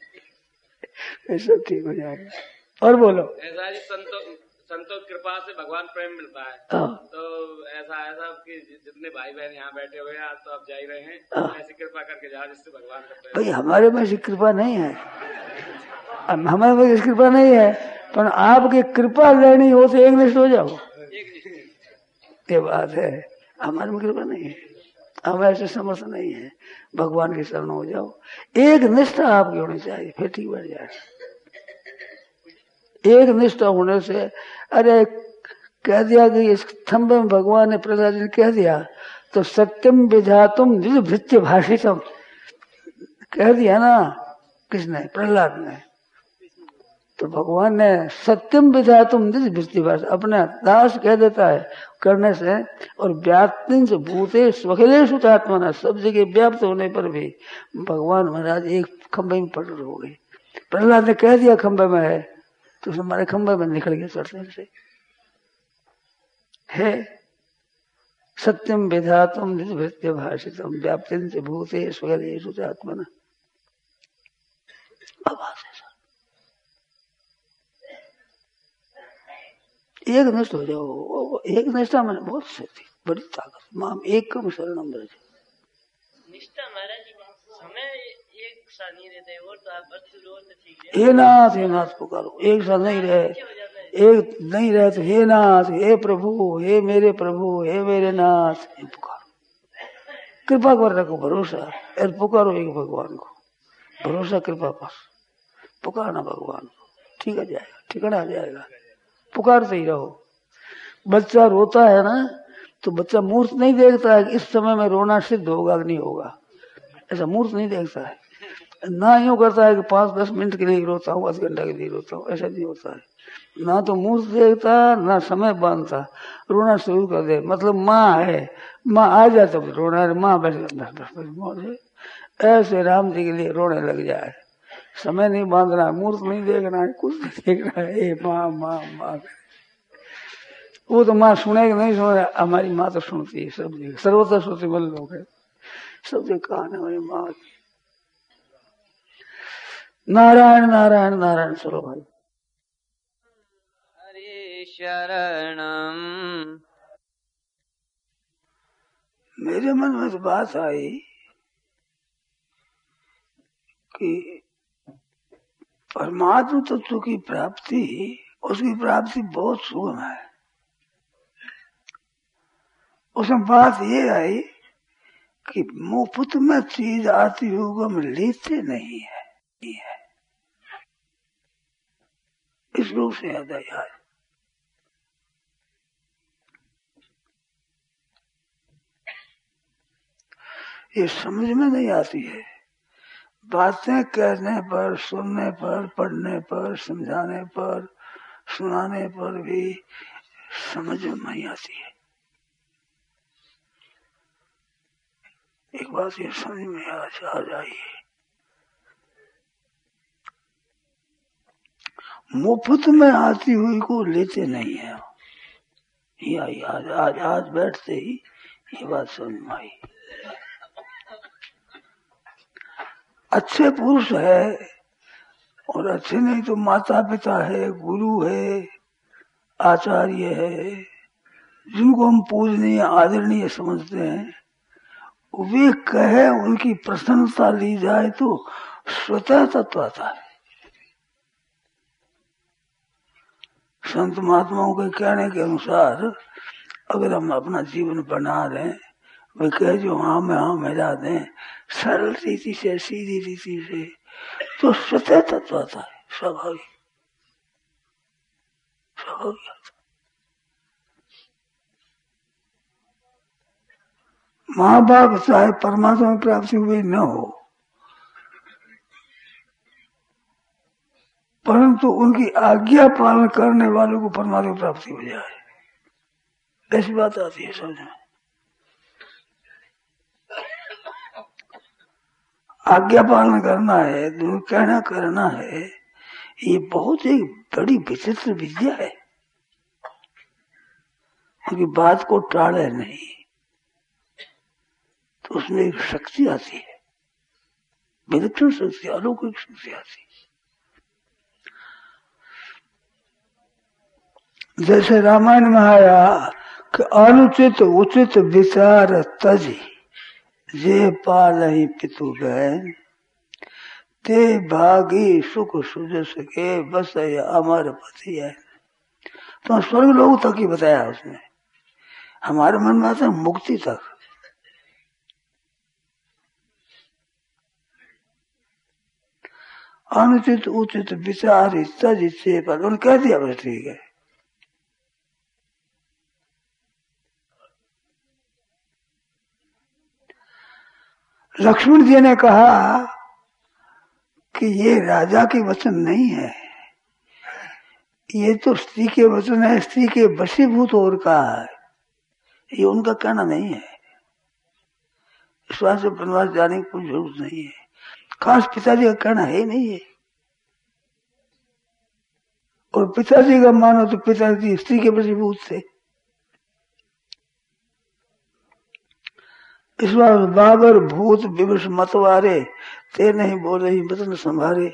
सब ठीक हो जाएगा। और बोलो। ऐसा जी संतों कृपा से भगवान प्रेम मिलता है। तो ऐसा कि जितने भाई बहन यहाँ बैठे हुए हैं आज तो आप जा ही रहे हैं, ऐसी कृपा करके जा जिससे भगवान का भाई हमारे में ऐसी कृपा नहीं है, हमारे में ऐसी कृपा नहीं है, पर आपकी कृपा लेनी हो तो एक निष्ठ हो जाओ, ये बात है। हमारे में कृपा नहीं है, हम ऐसे समर्थ नहीं है, भगवान के शरण हो जाओ, एक निष्ठा आपकी होनी चाहिए फिर ठीक बैठ जाए। एक निष्ठा होने से, अरे कह दिया कि इस स्तंभ में भगवान ने प्रहलाद जी ने कह दिया तो सत्यम विधातुम निज भृत्य भाषितम कह दिया ना, किसने? प्रहलाद ने। तो भगवान ने सत्यम विधातुम निज भृत्य भाषा अपना दास कह देता है करने से, और व्याप्ति से भूते स्वखिलेषु आत्मा सब जगह व्याप्त होने पर भी भगवान महाराज एक खंभे में पड़ हो गए। प्रहलाद ने कह दिया खंभे में है तो हमारे खंभे में निकल गया चढ़ने से है। सत्यम विधातुम निज भृत्य भाषितम व्याप्ति से भूते स्वखिलेषु आत्मा। एक निष्ठ हो जाओ, एक निष्ठा में बहुत शक्ति बड़ी ताकत, माम एकम शरणम ब्रज। निष्ठा महाराज समय एक साथ नहीं रहते और तो आप हे नाथ पुकारो, एक साथ नहीं रहे, एक नहीं रहे तो हे नाथ, हे प्रभु, हे मेरे प्रभु, हे मेरे नाथ, हे पुकारो, कृपा कर रखो भरोसा, और पुकारो एक भगवान को, भरोसा कृपा पर पुकारना भगवान को, ठीक है जाएगा, ठिकाना आ जाएगा, पुकारते ही रहो। बच्चा रोता है ना तो बच्चा मूर्त नहीं देखता है कि इस समय में रोना सिद्ध होगा कि नहीं होगा, ऐसा मूर्त नहीं देखता है, ना यूं करता है कि 5-10 मिनट के लिए रोता हूँ, 10 घंटा के लिए रोता हूँ, ऐसा नहीं होता है। ना तो मूर्त देखता ना समय बांधता, रोना शुरू कर दे, मतलब माँ है, माँ आ जाए तो रोना है, माँ बैठ ऐसे राम जी के लिए रोने लग जाए, समय नहीं बांधना है, मूर्त नहीं देखना है, कुछ नहीं देखना है, माँ माँ माँ। वो तो माँ सुने कि नहीं सुने, हमारी माँ तो सुनती है सब जगह, सर्वत्र श्रुति बल लोग है, सब जगह कहान है हमारी माँ की। नारायण नारायण नारायण। चलो भाई। हरि शरणम। मेरे मन में तो बात आई कि परमात्मा तत्व की प्राप्ति, उसकी प्राप्ति बहुत सुगम है। उसमें बात ये आई कि मुफ्त में चीज आती होगा हम लेते नहीं है, इस रूप से याद आया। ये समझ में नहीं आती है, बातें कहने पर, सुनने पर, पढ़ने पर, समझाने पर, सुनाने पर भी समझ में नहीं आती है। एक बात ये समझ में आ जाइए, मुफ्त में आती हुई को लेते नहीं है। ये आज बैठते ही ये बात समझ में आई। अच्छे पुरुष है और अच्छे नहीं तो माता पिता है, गुरु है, आचार्य है, जिनको हम पूजनीय आदरणीय समझते हैं, वे कहे उनकी प्रसन्नता ली जाए तो स्वतः तत्व आता है। संत महात्माओं के कहने के अनुसार अगर हम अपना जीवन बना रहे, वे कहे जो हाँ में हाँ मिला दें सरल रीति से, सीधी रीति से, तो स्वतः तत्व आता है, स्वाभाविक स्वाभाविक। माँ बाप चाहे परमात्मा की प्राप्ति हुई न हो, परंतु उनकी आज्ञा पालन करने वालों को परमात्मा की प्राप्ति हो जाए, ऐसी बात आती है समझ में। आज्ञा पालन करना है, दूर कहना करना है, ये बहुत ही बड़ी विचित्र विद्या है। उनकी बात को टाले नहीं तो उसमें एक शक्ति आती है, विलक्षण शक्ति, अलौकिक शक्ति आती है। जैसे रामायण में आया कि अनुचित उचित विचार तजी जे पालहि पितु बहन ते भागी सुख सुजस के बस अमर पति है। तो स्वर्ग लोग तक ही बताया उसने, हमारे मन में आता है मुक्ति तक। अनुचित उचित विचार तज से पर उन्होंने कह दिया बस ठीक है। लक्ष्मण जी ने कहा कि ये राजा के वचन नहीं है, ये तो स्त्री के वचन है, स्त्री के वशीभूत और कहा है, ये उनका कहना नहीं है। इस बात से वनवास जाने की कोई जरूरत नहीं है, खास पिताजी का कहना है ही नहीं है। और पिताजी का मानो तो पिताजी स्त्री के वशीभूत थे। इस बार बाबर भूत विवश मतवारे ते नहीं बोले ही वचन संभारे।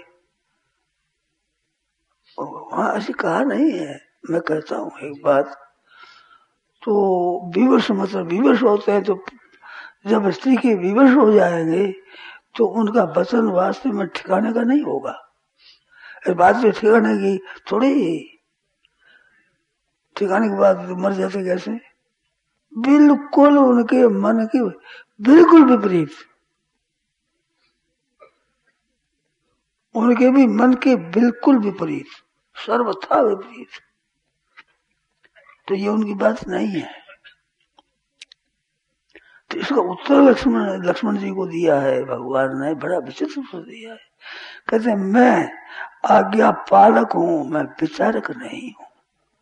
वहां ऐसी कहा नहीं है। मैं कहता हूँ एक बात, तो विवश मतलब विवश होते हैं, तो जब स्त्री के विवश हो जाएंगे तो उनका वचन वास्तव में ठिकाने का नहीं होगा। इस बात पे ठिकाने की थोड़ी, ठिकाने के बाद मर जाते कैसे, बिल्कुल उनके मन के बिल्कुल विपरीत, उनके भी मन के बिल्कुल विपरीत, सर्वथा विपरीत। तो ये उनकी बात नहीं है। तो इसका उत्तर लक्ष्मण जी को दिया है भगवान ने, बड़ा विचित्र उत्तर दिया है। कहते हैं मैं आज्ञा पालक हूं, मैं विचारक नहीं हूं।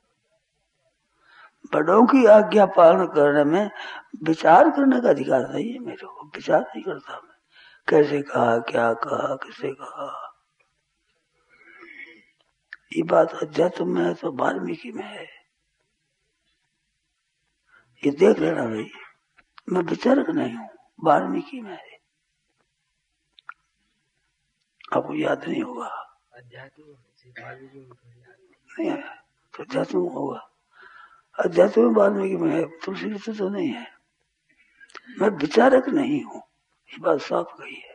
बड़ों की आज्ञा पालन करने में विचार करने का अधिकार नहीं है मेरे को, विचार नहीं करता मैं, कैसे कहा, क्या कहा, किसे कहा। ये बात अध्यात्म में है तो वाल्मीकि में है, ये देख लेना भाई। मैं विचारक नहीं हूं, वाल्मीकि में है, आपको याद नहीं होगा। नहीं है तो अध्यात्म होगा, अध्यात्म में वाल्मीकि में है, तुलसी तो नहीं है। मैं विचारक नहीं हूं, ये बात साफ कही है।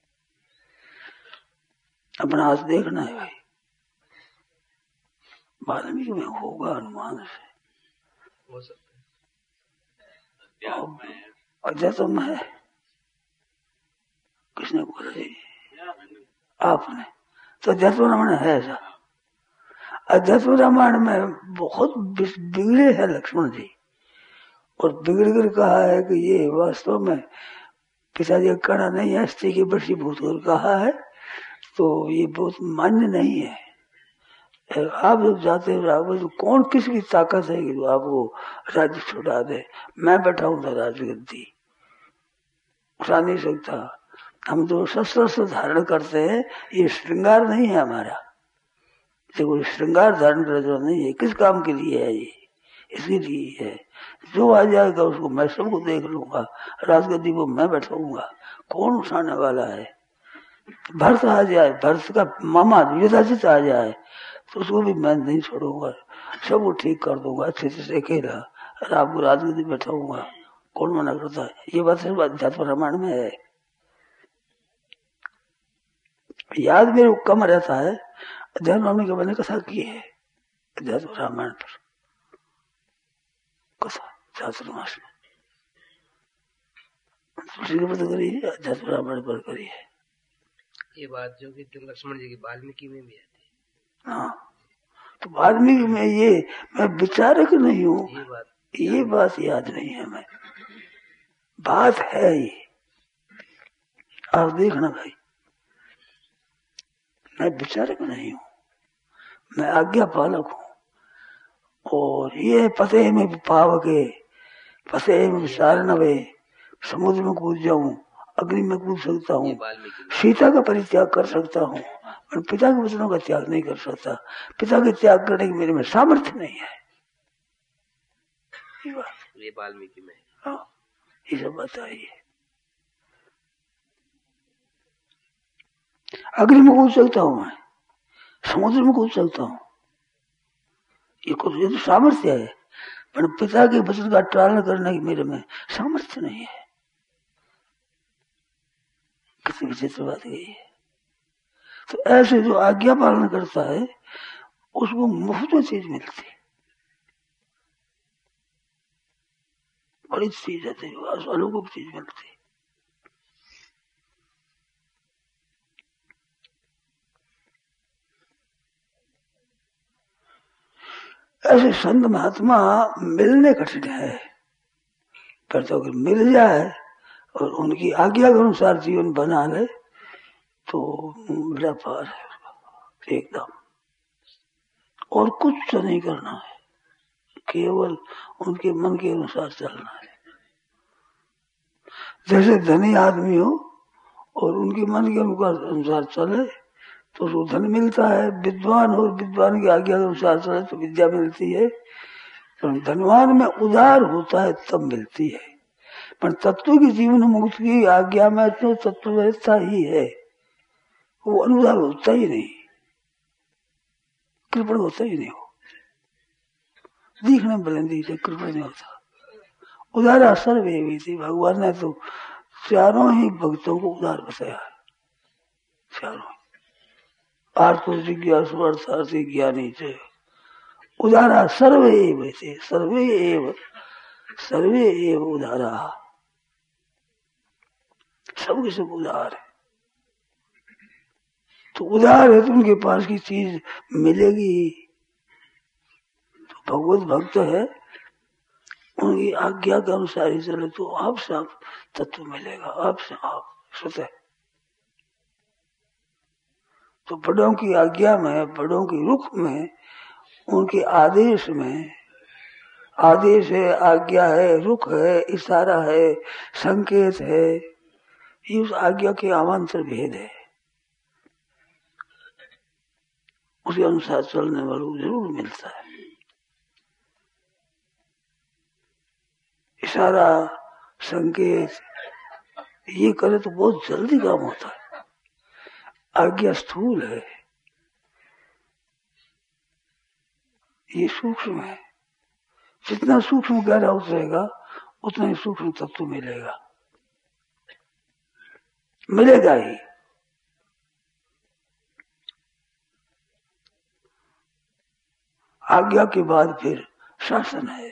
अपना हाथ देखना है भाई, वाल्मीकि में होगा अनुमान से, अध्यात्म में है। किसने बोला जी? आपने। तो अध्यात्म रामायण है ऐसा। अध्यात्म रामायण में बहुत बिगड़े हैं लक्ष्मण जी, और बिगड़ कर कहा है कि ये वास्तव में पिताजी का कहना नहीं है, स्त्री के वशीभूत होकर कहा है, तो ये बहुत मान्य नहीं है। आप जब जाते हो तो कौन किसकी ताकत है कि आपको राज्य छुड़ा दे। मैं बैठा हूं तो राजगद्दी उठा नहीं सकता। हम तो शस्त्र धारण करते हैं, ये श्रृंगार नहीं है हमारा, कोई श्रृंगार धारण कर जो नहीं है। किस काम के लिए है ये? इसके लिए है। जो आ जाएगा उसको मैं सबको देख लूंगा, राजगद्दी को मैं बैठाऊंगा, कौन उठाने वाला है। भरत आ जाए, भरत का मामा युधाजित आ जाए तो उसको भी मैं नहीं छोड़ूंगा। सब वो ठीक कर दूंगा अच्छे से अकेला, आपको राजगद्दी बैठाऊंगा, कौन मना करता है? ये बात सिर्फ अध्यात्म रामायण में है। याद मेरे को कम रहता है, अध्यात्म रामायण के मैंने कथा की है, अध्यात्म रामायण पर कथा चातुर्मास में करी है, अध्यात्म रामायण पर करी है। ये बात जो कि लक्ष्मण जी की वाल्मीकि में भी आती है। हाँ, तो वाल्मीकि में ये मैं विचारक नहीं हूँ, ये बात याद नहीं है। मैं बात है ये, आप देखना भाई, मैं विचारक नहीं हूँ, मैं आज्ञा पालक हूँ। और ये पते में पावके पते में विचार नवे, समुद्र में कूद जाऊं, अग्नि में कूद सकता हूँ, सीता का परित्याग कर सकता हूँ, पर पिता के वचनों का त्याग नहीं कर सकता। पिता के त्याग करने की मेरे में सामर्थ्य नहीं है। ये बात ये वाल्मीकि में, हाँ, ये सब बताइए। अग्नि में कूद सकता हूँ मैं, समुद्र में कूद सकता हूँ, ये तो सामर्थ्य है, पर पिता के वचन का टालन करने की मेरे में सामर्थ्य नहीं है। कितनी विचित्र बात गई है। तो ऐसे जो आज्ञा पालन करता है उसको मुफ्त में चीज मिलती है, बड़ी चीज है, अलौकिक चीज मिलती है। ऐसे संत महात्मा मिलने कठिन है, पर तो अगर मिल जाए और उनकी आज्ञा के अनुसार जीवन बना ले तो बड़ा पार है एकदम। और कुछ तो नहीं करना है, केवल उनके मन के अनुसार चलना है। जैसे धनी आदमी हो और उनके मन के अनुसार चले तो उसको धन मिलता है, विद्वान हो, विद्वान की आज्ञा के अनुसार चले तो विद्या मिलती है। तो धनवान में उदार होता है तब मिलती है, पर तत्व की जीवन मुक्त की आज्ञा में तो तत्व व्यवस्था ही है, वो अनुदार होता ही नहीं, कृपण होता ही नहीं, हो दिखने बुलंदी से कृपण नहीं होता। उदार असर भी थी, भगवान ने तो चारों ही भक्तों को उदार बताया, चारों आर्थ जिज्ञासु अर्थार्थी ज्ञानी थे उदारा सर्वे एव थे, सर्वे एव उदारा, सब के सब उदार है। तो उदार है तो उनके पास की चीज मिलेगी। तो भगवत भक्त है, उनकी आज्ञा के अनुसार ही चले तो आपसे आप तत्व मिलेगा, आपसे आप स्वतः। तो बड़ों की आज्ञा में, बड़ों की रुख में, उनके आदेश में, आदेश है, आज्ञा है, रुख है, इशारा है, संकेत है, ये उस आज्ञा के आमंत्र भेद है। उसके अनुसार चलने वालों को जरूर मिलता है। इशारा, संकेत ये करे तो बहुत जल्दी काम होता है। आज्ञा स्थूल है, ये सूक्ष्म है। जितना सूक्ष्म गहरा उतरेगा उतना ही सूक्ष्म तत्व मिलेगा, मिलेगा ही। आज्ञा के बाद फिर शासन है,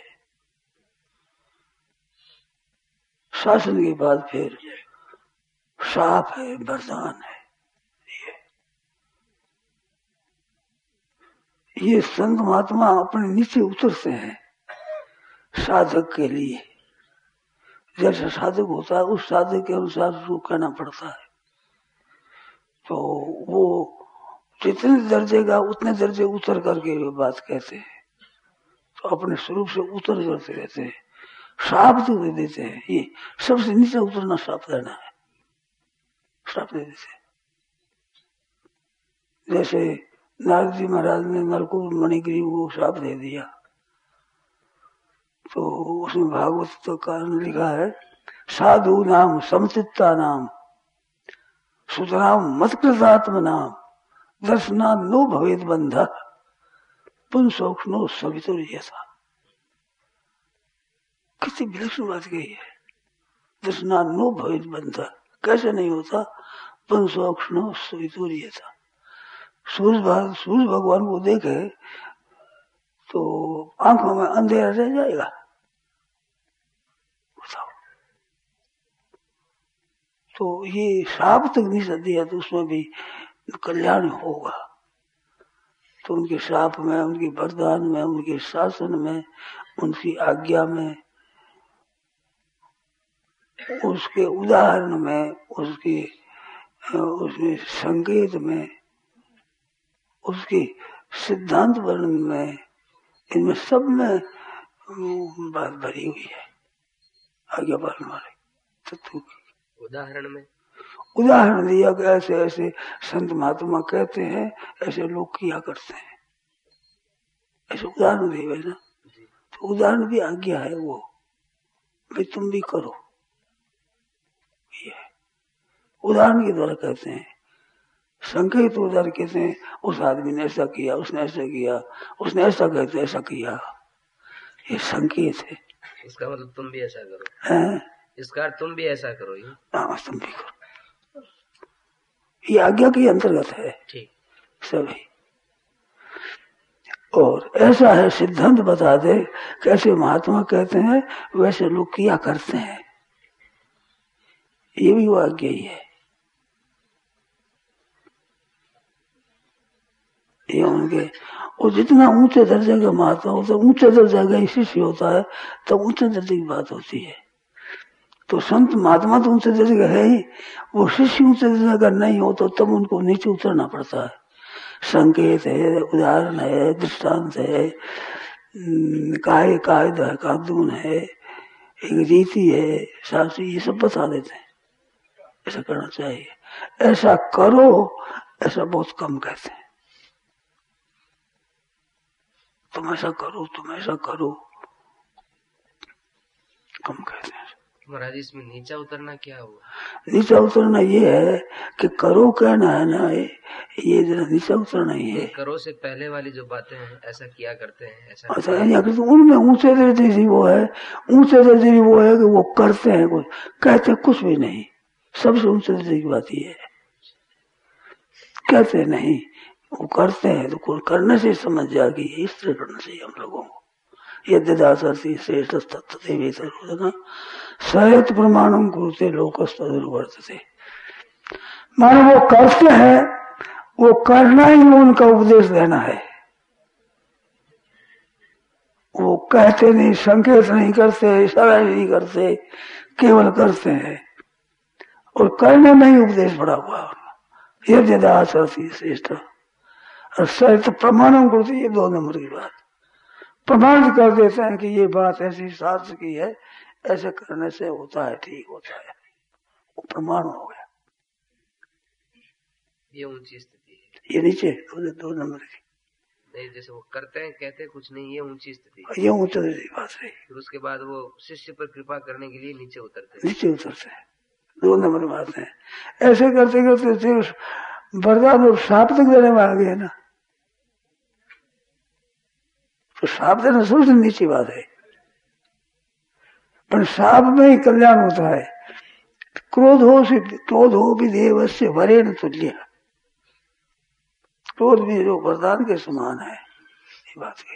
शासन के बाद फिर शाप है, वरदान है। ये संत महात्मा अपने नीचे उतरते हैं साधक के लिए। जैसा साधक होता है उस साधक के अनुसार उसको कहना पड़ता है। तो वो जितने दर्जे का उतने दर्जे उतर करके बात कहते हैं, तो अपने स्वरूप से उतर करते रहते हैं, श्राप तो दे देते हैं। ये सबसे नीचे उतरना श्राप देना है, श्राप दे देते हैं। जैसे नारद जी महाराज ने नलकूबर मणिग्रीव को श्राप दे दिया, तो उसमें भागवत तो कारण लिखा है, साधु नाम समचित्ता नाम सुतराम मतकृतात्म नाम दर्शना नो भवेद बंधा। पुंसौक्ष्णो सवितुर यथा। कितनी विलक्षण बात कही है। दर्शना नो भवित बंधा, कैसे नहीं होता? पुंसौक्ष्णो सवितुर यथा। सूर्य भगवान को देखे तो आंखों में अंधेरा रह जाएगा, बताओ। तो ये श्राप तक नहीं सद दिया तो उसमें भी कल्याण होगा। तो उनके श्राप में, उनके वरदान में, उनके शासन में, उनकी आज्ञा में, उसके उदाहरण में, उसके संकेत में, उसके सिद्धांत वर्णन में, इनमें सब में बात भरी हुई है आज्ञा पालन वाले तत्व की। उदाहरण दिया कि ऐसे ऐसे संत महात्मा कहते हैं, ऐसे लोग किया करते हैं, ऐसे उदाहरण दिए ना। तो उदाहरण भी आज्ञा है, वो भाई तुम भी करो, ये उदाहरण के द्वारा कहते हैं। संकेत उदाहरण कहते हैं, उस आदमी ने ऐसा किया, उसने ऐसा किया, उसने ऐसा कहते ऐसा किया, ये संकेत है। इसका मतलब तुम भी ऐसा करो है? इसका तुम भी ऐसा करो। हाँ, तुम भी करो, ये आज्ञा के अंतर्गत है सभी। और ऐसा है सिद्धांत बता दे, कैसे महात्मा कहते हैं वैसे लोग किया करते हैं, ये भी वो आज्ञा ही है। ये उनके, और जितना ऊंचे दर्जे का महात्मा होता है, ऊंचे दर्जे का शिष्य होता है, तब ऊंचे दर्जे की बात होती है। तो संत महात्मा तो ऊंचे दर्जे का है ही, वो शिष्य ऊंचे दर्जे का नहीं हो तो तब उनको नीचे उतरना पड़ता है। संकेत है, उदाहरण है, दृष्टांत है, कायदा है, कानून है, एक रीति है, शास्त्री, ये सब बता देते हैं ऐसा करना चाहिए, ऐसा करो, ऐसा बहुत कम कहते हैं। तुम ऐसा करो, तुम ऐसा करो, कम कहते हैं। महाराज इसमें नीचा उतरना क्या हुआ? नीचा उतरना ये है कि करो कहना है ना, ये जरा नीचा उतरना ही है। करो से पहले वाली जो बातें हैं, ऐसा किया करते हैं, ऐसा अच्छा, तो उनमें ऊंचे दर्जे भी वो है, ऊंचे दर्जे भी वो है कि वो करते हैं कुछ, कहते कुछ भी नहीं। सबसे ऊंचे दर्जे की बात ये है, कहते नहीं, वो करते हैं। तो कुछ करने से समझ जाएगी, इस तरह करना चाहिए हम लोगों को। यदि दासर्थी श्रेष्ठ तत्व सहत प्रमाणम कुरुते लोकस्तुवर्तते। मानो वो करते हैं, वो करना ही उनका उपदेश देना है। वो कहते नहीं, संकेत नहीं करते, इशारा नहीं करते, केवल करते हैं, और करने में ही उपदेश पड़ा हुआ। यदि दासर्थी श्रेष्ठ और सहत प्रमाणम कुरुते, ये 2 नंबर की बात। प्रमाणित कर देते हैं कि ये बात ऐसी शास्त्र की है, ऐसे करने से होता है, ठीक होता है, वो प्रमाण हो गया। ये ऊंची स्थिति है, ये नीचे 2 नंबर की नहीं। जैसे वो करते हैं, कहते हैं कुछ नहीं, ये ऊंची स्थिति है, ये ऊंची बात है। फिर उसके बाद वो शिष्य पर कृपा करने के लिए नीचे उतरते हैं, 2 नंबर बात है। ऐसे करते करते फिर वरदान और श्राप तक देने में आ गए ना, तो श्राप देना सबसे नीची बात है, पर श्राप में ही कल्याण होता है। क्रोध हो भी देव से वरेण तुल्य, क्रोध भी जो वरदान के समान है, ये बात कही।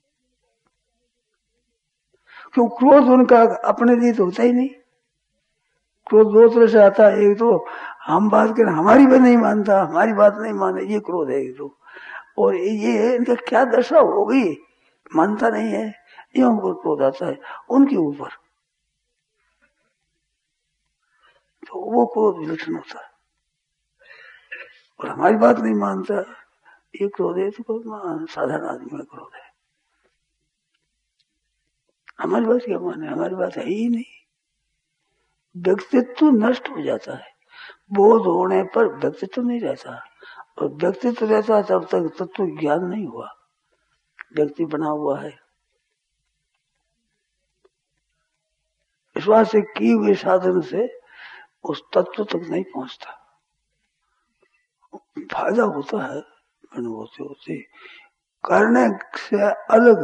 क्यों? क्रोध उनका अपने लिए तो होता ही नहीं। क्रोध 2 तरह से आता है, एक तो हम बात करें, हमारी बात नहीं मानता, हमारी बात नहीं माने, ये क्रोध है एक तो। और ये इनका क्या दशा हो गई, मानता नहीं है, ये उनको क्रोध आता है उनके ऊपर, तो वो क्रोध विलक्षण होता है। और हमारी बात नहीं मानता, ये क्रोध है, तो साधारण आदमी में क्रोध है। हमारी बात क्या माने, हमारी बात है ही नहीं। व्यक्तित्व नष्ट हो जाता है, बोध होने पर व्यक्तित्व नहीं रहता, और व्यक्तित्व रहता तब तक तत्व ज्ञान नहीं हुआ, व्यक्ति बना हुआ है। विश्वास से किए हुए साधन से उस तत्व तक नहीं पहुंचता। फायदा होता है अनुभूति होती, करने से अलग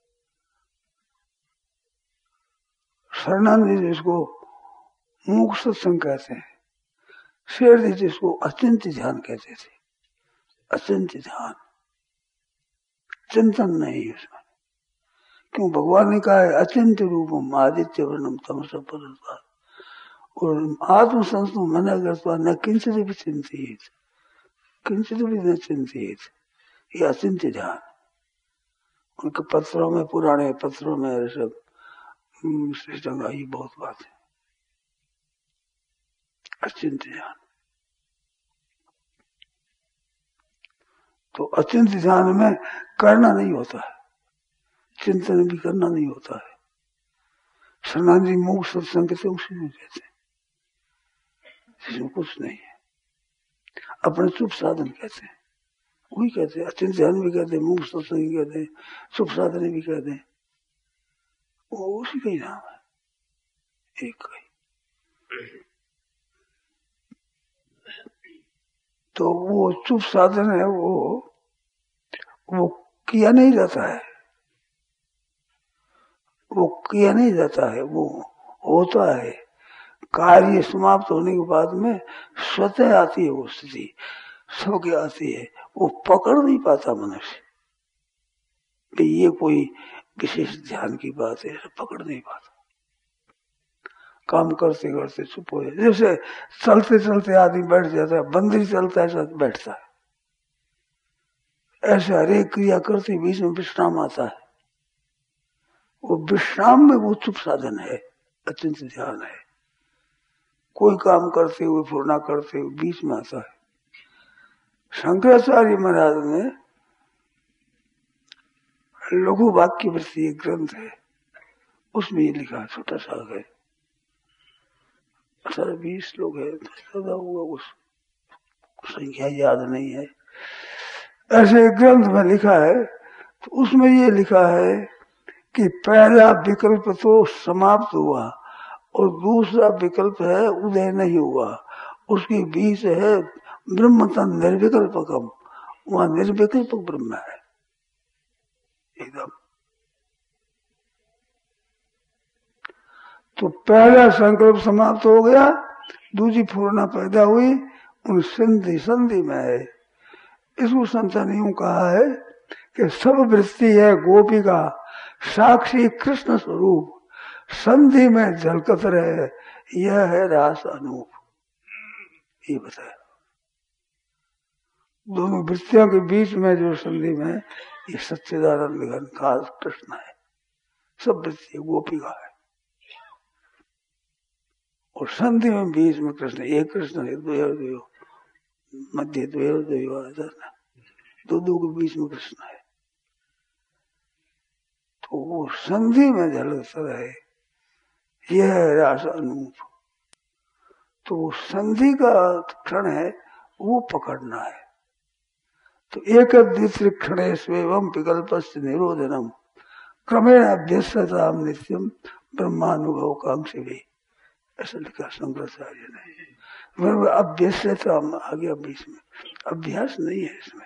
शरणानंद जी जिसको मुख सत्संग कहते हैं, शेर जी जिसको अचिंत्य ध्यान कहते थे। अचिंत्य ध्यान, चिंतन नहीं उसमें। क्यों? भगवान ने कहा है अचिंत्य रूपम आदित्य वर्णम तमस परस्पर, और आत्म संस्तु मना करता न किंचित भी चिंतित, किंचित भी न चिंतित। ये अचिंत्य ध्यान उनके पत्रों में, पुराने पत्रों में सब श्रीजंगा ये बहुत बात है। अचिंत्य ध्यान, तो अचिंत्य ध्यान में करना नहीं होता है, चिंतन भी करना नहीं होता है। शरणानंद जी मुख सत्संग से उसी में कहते हैं, जिसमें कुछ नहीं है, अपने चुप साधन कहते हैं, वही कहते हैं। अचिंत्य ध्यान भी कहते हैं, मुख सत्संग कहते हैं, चुप साधन भी कहते हैं, वो उसी का ही नाम है, एक का ही। तो वो चुप साधन है, वो किया नहीं जाता है, वो किया नहीं जाता है, वो होता है। कार्य समाप्त होने के बाद में स्वतः आती है वो स्थिति, सबके आती है। वो पकड़ नहीं पाता मनुष्य कि ये कोई विशेष ध्यान की बात है, पकड़ नहीं पाता। काम करते करते चुप हो जाए, जैसे चलते चलते आदमी बैठ जाता है, बंदरी चलता है साथ बैठता है, ऐसे हरेक क्रिया करते बीच में विश्राम आता है। वो विश्राम में वो चुप साधन है, अचिंत्य ध्यान है। कोई काम करते हुए पूर्णा करते हुए बीच में आता है। शंकराचार्य महाराज ने लघु वाक्य वृत्ति एक ग्रंथ है, उसमें ये लिखा, छोटा सा है, 18-20 लोग है, ज्यादा हुआ, उस संख्या याद नहीं है। ऐसे ग्रंथ में लिखा है, तो उसमें ये लिखा है कि पहला विकल्प तो समाप्त हुआ और दूसरा विकल्प है उदय नहीं हुआ, उसके बीच है ब्रह्मतन निर्विकल्पकम, वहां निर्विकल्प ब्रह्म है एकदम। तो पहला संकल्प समाप्त हो गया, दूसरी पूर्णा पैदा हुई, उन संधि संधि में है। इसको संतों ने यूं कहा है कि सब वृत्ति है गोपी का साक्षी कृष्ण स्वरूप, संधि में झलकत रहे, यह है रास अनूप। ये बताया, दोनों वृत्तियों के बीच में जो संधि में, ये सच्चिदानंद घन खास कृष्ण है। सब वृत्ति गोपी का है, और संधि में बीच में कृष्ण, एक कृष्ण है, द्वयो मध्य द्वयो दो के बीच में कृष्ण है। तो वो संधि में झलक रहे, यह है रास अनूप। तो वो संधि का क्षण है, वो पकड़ना है। तो एक द्वितीय क्षण स्वेवम विकल्प निरोधनम क्रमेण अभ्यसताम नित्यम ब्रह्मानुभव कांक्षी भी, ऐसा लिखा शंकराचार्य ने। अभ्यसता आ गया बीच में, अभ्यास नहीं है इसमें,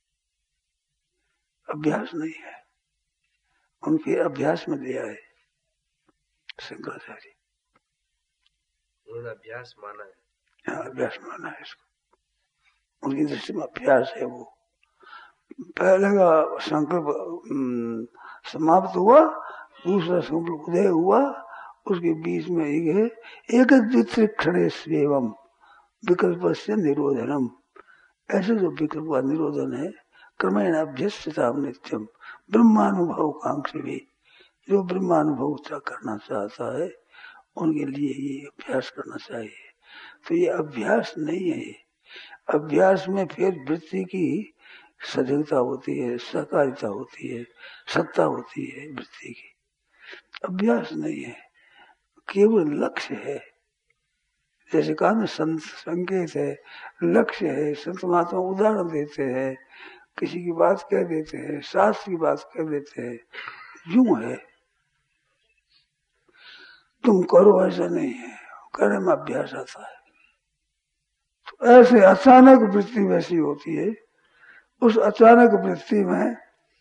अभ्यास नहीं है, उनके अभ्यास में दिया है शंकराचार्य, उन्होंने अभ्यास माना है। हाँ, अभ्यास माना है इसको, उनकी दृष्टि में अभ्यास है। वो पहले का संकल्प समाप्त हुआ, दूसरा संकल्प उदय हुआ, उसके बीच में एक द्वितीय क्षण स्वेवम विकल्प से निरोधनम, ऐसे जो विकल्प का निरोधन है, क्रमेण अभ्यस्यता नित्यम ब्रह्मानुभव कांक्षी भी, जो ब्रह्मानुभव करना चाहता है उनके लिए ये अभ्यास करना चाहिए। तो ये अभ्यास नहीं है, अभ्यास में फिर वृत्ति की सजगता होती है, सहकारिता होती है, सत्ता होती है वृत्ति की। अभ्यास नहीं है, केवल लक्ष्य है। जैसे कहा ना, संकेत है, लक्ष्य है। संत महात्मा उदाहरण देते हैं, किसी की बात कह देते हैं, शास्त्र की बात कह देते हैं, यूं है। तुम करो ऐसा नहीं है, करने में अभ्यास आता है। तो ऐसे अचानक वृत्ति वैसी होती है, उस अचानक वृत्ति में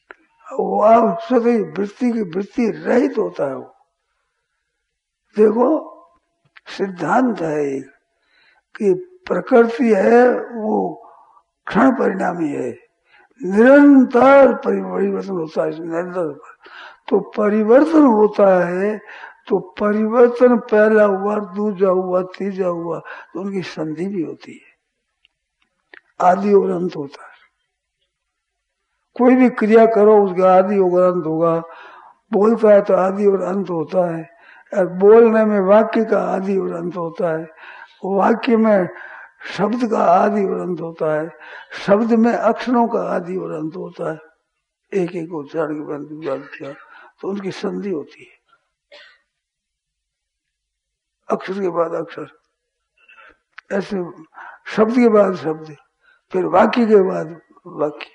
वो आप सदैव वृत्ति की वृत्ति रहित होता है। वो देखो सिद्धांत है एक कि प्रकृति है वो क्षण परिणामी है, निरंतर परिवर्तन होता है निरंतर। तो परिवर्तन होता है तो परिवर्तन पहला हुआ, दूसरा हुआ, तीसरा हुआ, तो उनकी संधि भी होती है, आदि और अंत होता है। कोई भी क्रिया करो उसका आदि और अंत होगा। बोलता है तो आदि और अंत होता है, और बोलने में वाक्य का आदि और अंत होता है, वाक्य में शब्द का आदि और अंत होता है, शब्द में अक्षरों का आदि और अंत होता है, एक एक उच्चारण के बाद दूसरा, तो उनकी संधि होती है। अक्षर के बाद अक्षर, ऐसे शब्द के बाद शब्द, फिर वाक्य के बाद वाक्य।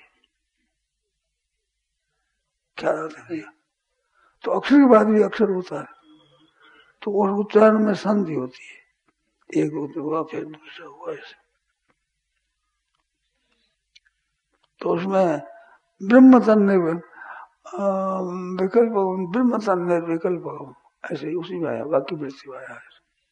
क्या है? तो अक्षर के बाद भी अक्षर होता है, तो उच्चारण में संधि होती है, एक हुआ फिर दूसरा हुआ, ऐसे। तो उसमें ब्रह्मतन विकल्प, ब्रह्मतन निर्विकल्प, ऐसे ही उसी में आया, बाकी वृत्ति में आया।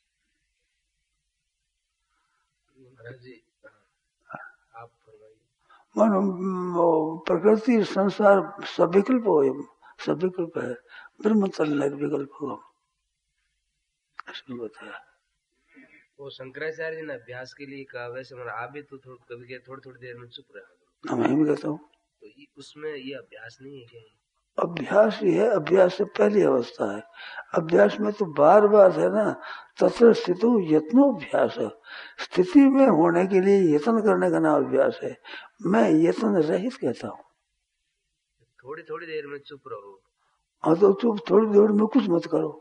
मानो प्रकृति संसार सविकल्प हो, सविकल्प है, ब्रह्मतन निर्विकल्प हो, ऐसे बताया। वो शंकराचार्य जी ने अभ्यास के लिए कहा, वैसे मतलब आप भी तो कभी थोड़ी देर में चुप रहा। मैं भी कहता हूँ तो उसमें ये अभ्यास नहीं है क्या? अभ्यास ही है, अभ्यास से पहली अवस्था है। अभ्यास में तो बार बार है ना, तत्र स्थितो यत्नोभ्यास, स्थिति में होने के लिए यत्न करने का नाम अभ्यास है। मैं यत्न रहित कहता हूँ। थोड़ी देर में चुप रहो। हाँ तो चुप, थोड़ी देर में कुछ मत करो,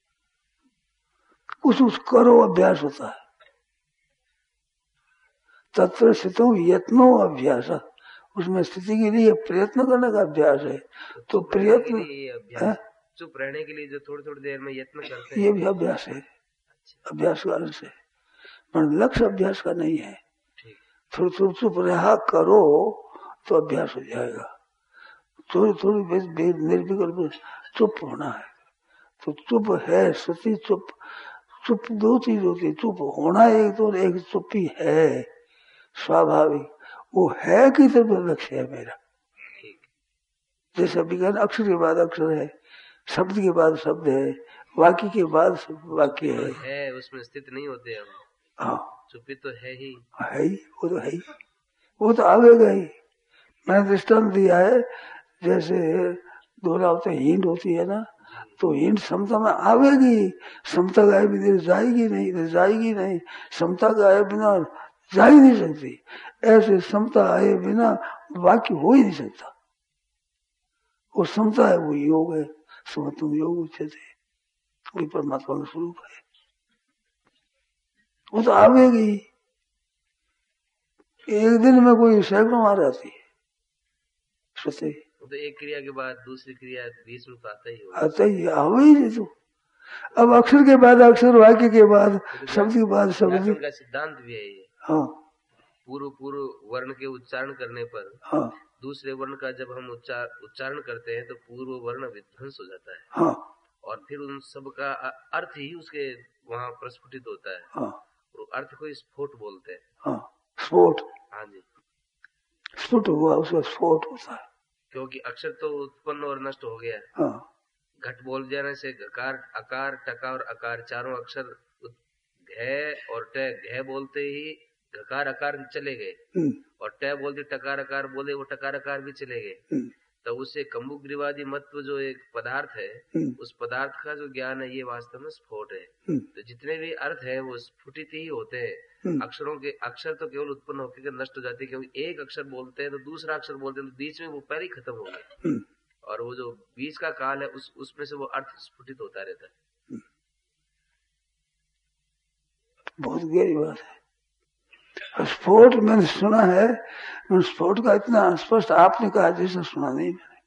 कुछ करो, अभ्यास होता है। तत्र स्थितो यत्नो अभ्यास, उसमें स्थिति के लिए प्रयत्न करने का अभ्यास है। तो प्रयत्न, चुप रहने के लिए जो थोड़ी देर में यत्न करते हैं, ये भी अभ्यास है। अभ्यास का अंश है, पर लक्ष्य अभ्यास का नहीं है। थोड़ी चुप रहा करो तो अभ्यास हो जाएगा। थोड़ी निर्विकल्प चुप होना है। तो चुप है, स्थिति चुप दो चीज होती है। चुप होना एक, तो एक चुप्पी है स्वाभाविक, वो है कि तरफ लक्ष्य है मेरा। जैसे अभी कहना अक्षर के बाद अक्षर है, शब्द के बाद शब्द है, वाक्य के बाद वाक्य है, उसमें स्थित नहीं होते हम। हाँ, चुप्पी तो है ही, वो तो है ही, वो तो आवेगा ही। मैंने दृष्टांत दिया है, जैसे दोहरावते हींड होती है ना, तो हींड समता में आवेगी, समता गाये बिना जाएगी नहीं, समता गाये बिना जा ही नहीं सकती। ऐसे समता आए बिना वाक्य हो ही नहीं सकता। वो समता है, वो योग है, समत्वम योग उच्यते, वही परमात्मा का स्वरूप है। वो तो आवेगी, एक दिन में कोई सैकड़ों मार आती है, सोचे तो एक क्रिया के बाद दूसरी क्रिया बीच में तो आता ही आवे ही नहीं। तो अब अक्षर के बाद अक्षर, वाक्य के बाद शब्द के बाद शब्द का सिद्धांत भी है ये। हाँ, पूर्व वर्ण के उच्चारण करने पर हाँ, दूसरे वर्ण का जब हम उच्चारण करते हैं तो पूर्व वर्ण विध्वंस हो जाता है। हाँ, और फिर उन सब का अर्थ ही उसके वहाँ प्रस्फुटित होता है। हाँ, तो अर्थ को स्फोट बोलते हैं। हाँ, स्फोट। हाँ जी, स्फुट हुआ, उसका स्फोट होता है, क्योंकि अक्षर तो उत्पन्न और नष्ट हो गया। हाँ, घट बोल जाने से घकार, अकार, टका और अकार चारों अक्षर घ और ट, घ बोलते ही घकार अकार चले गए, और ट बोलते टकार अकार बोले, वो टकार अकार भी चले गए। तो उससे कम्बुग्रीवादी मत्व जो एक पदार्थ है, उस पदार्थ का जो ज्ञान है, ये वास्तव में स्फोट है। तो जितने भी अर्थ है वो स्फुटित ही होते हैं। अक्षरों के अक्षर तो केवल उत्पन्न होकर नष्ट हो जाते हैं, क्योंकि एक अक्षर बोलते हैं तो दूसरा अक्षर बोलते हैं, तो बीच में वो पहले ही खत्म हो गए, और वो जो बीच का काल है उसमें से वो अर्थ स्फुटित होता रहता है। बहुत गहरी बात है। स्फोट मैंने सुना है, स्फोट का इतना स्पष्ट आपने कहा जैसा सुना नहीं मैंने।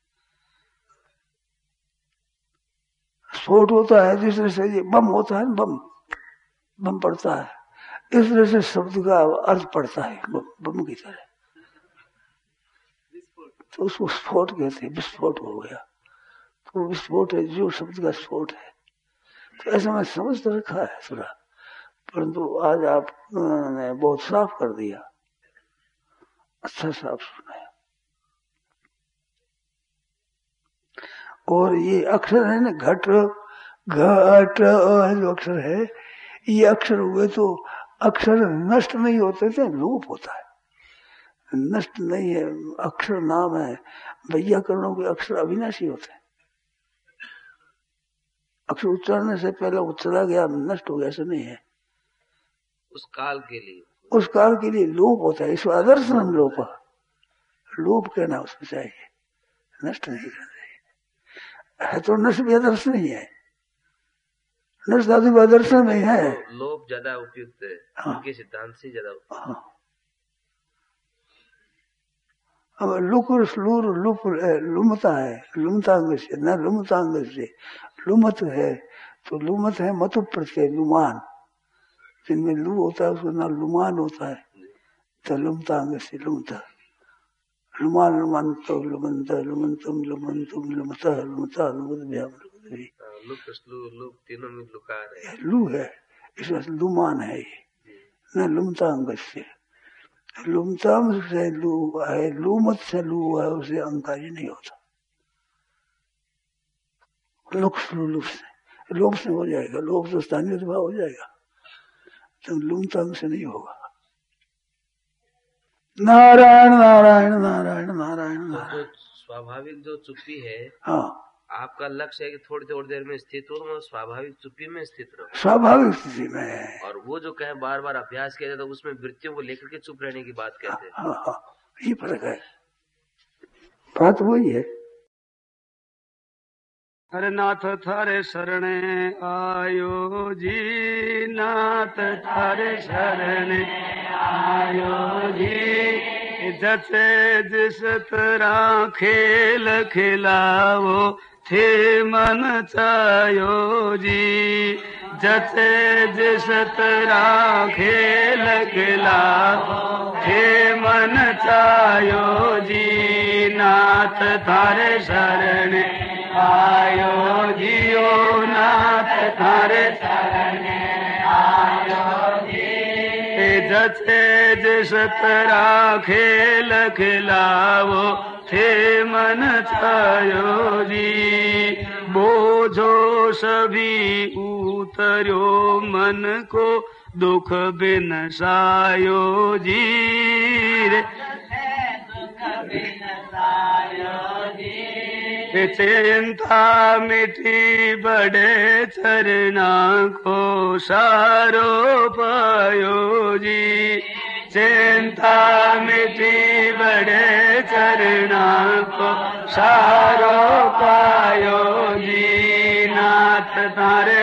स्फोट होता है जिस तरह से ये बम होता है, बम पड़ता है, इस तरह से शब्द का अर्थ पड़ता है बम की तरह। तो उसको स्फोट कहते हैं, विस्फोट हो गया। तो विस्फोट है, जो शब्द का स्फोट है। तो ऐसा मैं समझ तो रखा है थोड़ा, परंतु आज आपने बहुत साफ कर दिया, अच्छा साफ सुनाया। और ये अक्षर है ना, घट घट जो अक्षर है, ये अक्षर हुए तो अक्षर नष्ट नहीं होते थे, लोप होता है, नष्ट नहीं है। अक्षर नाम है, व्याकरणों के अक्षर अविनाशी होते हैं। अक्षर उच्चारने से पहले वो चला गया, नष्ट हो गया, ऐसा नहीं है। उस काल के लिए, उस काल के लिए लोप होता है। इसको आदर्शन लोप, लोप कहना उसमें चाहिए, नष्ट नहीं करना चाहिए। है तो नष्ट भी आदर्श नहीं है, नष्ट आदि आदर्श नहीं है। लोप ज्यादा उपयुक्त है, उनके सिद्धांत से ज्यादा उपयुक्त। हाँ। अब लुकुर स्लूर लुप लुमता है, लुमतांग से न लुमतांग से लुमत है, तो लुमत है मतु प्रत्यय लुमान, जिनमें लू होता है उसका नाम लुमान होता है। तो लुमतांग से लुमता, लुमान लुमंत लुमंत लुमंतम लुमंतुम लुमता लुमता लुमत भ्याम लुक लुक तीनों में लुकार है, लू है, इस वक्त लुमान है ये, न लुमतांग से। लुमताम से लू है, लूमत से लू है, उसे अंकारी नहीं होता। लुक लुप से, लोभ से हो जाएगा, लोभ से स्थानीय भाव हो जाएगा, तो लुमतांग से नहीं होगा। नारायण नारायण नारायण नारायण नारायण। स्वाभाविक जो चुप्पी है, हाँ, आपका लक्ष्य है कि थोड़ी थोड़ी देर में स्थित हो, तो स्वाभाविक चुप्पी में स्थित रहो, स्वाभाविक स्थिति में। और वो जो कहे बार बार अभ्यास किया जाता है, उसमें वृत्तियों को लेकर के चुप रहने की बात कहते हैं। हाँ हाँ, ये फर्क है, बात वही है। अरे नाथ थारे शरणे आयो जी, नाथ थारे शरणे आयो जी। जैसे जिस तरह खेल खिलावो थे मन चायो जी, जैसे जिस तरह खेल खिलावो थे मन चायो जी। नाथ थारे शरणे आयो जियो, नाथ थारे शरणे आयो जी। जैसे जिस तरह खेल खिलावो थे मन चायो जी। बोझो सभी उतर्यो मन को दुख बिन सायो जी रे, चिंता मिठी बड़े चरना को सारो पायो जी। चिंता मिठी बड़े चरना को सारो पायो जी। नाथ थारे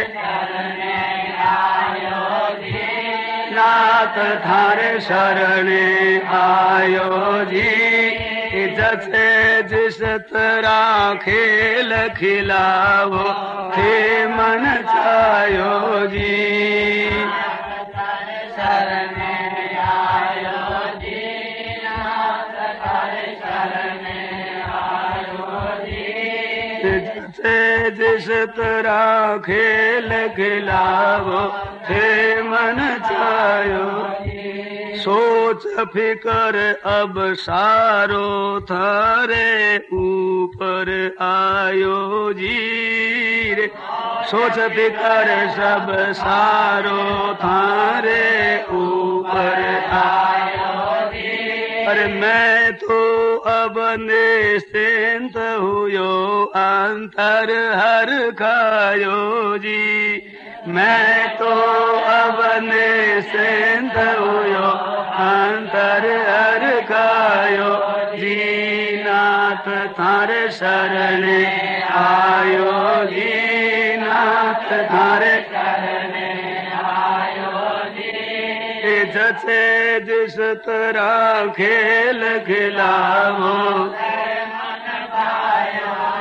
आयो जी, नाथ थारे शरणे आयो जी। जैसे जिस तरह खेल खिलावो थे मन चायो जी। शरणे आयो जी, नाथ थारे शरणे आयो जी। जैसे जिस तरह खेल खिलावो थे मन चायो जी। सोच फिकर अब सारो थारे ऊपर आयो जी रे। सोच फिकर सब सारो थारे ऊपर आयो जी। अरे मैं तो अब निश्चिंत हुयो, अंतर हर खायो जी। मैं तो अब निश्चिंत हुयो, अंतर हर खायो जी। नाथ थारे शरणे आयो जी, नाथ थारे शरणे आयो जी। जैसे जिस तरह खेल खिलावो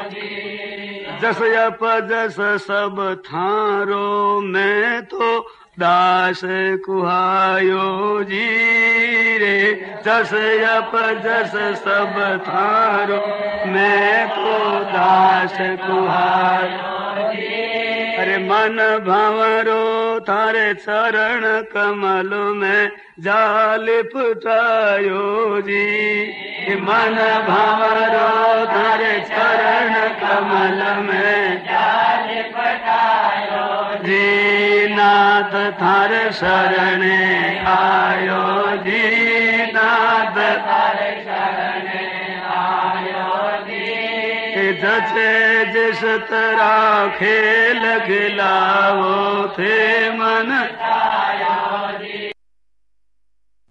जस अप जस सब थारो, मैं तो दास कुहायो जी रे, जस जप जस सब थारो, मैं को दास कुहायो जी। अरे मन भंवरो थारे चरण कमल में जाल पुटायो जी। मन भंवरो थारे चरण कमल में जाल पुटायो जी। नाथ थारे शरणे आयो जी, नाथ थारे शरणे आयो जी। जैसे जिस तरह खेल खिलाओ थे मन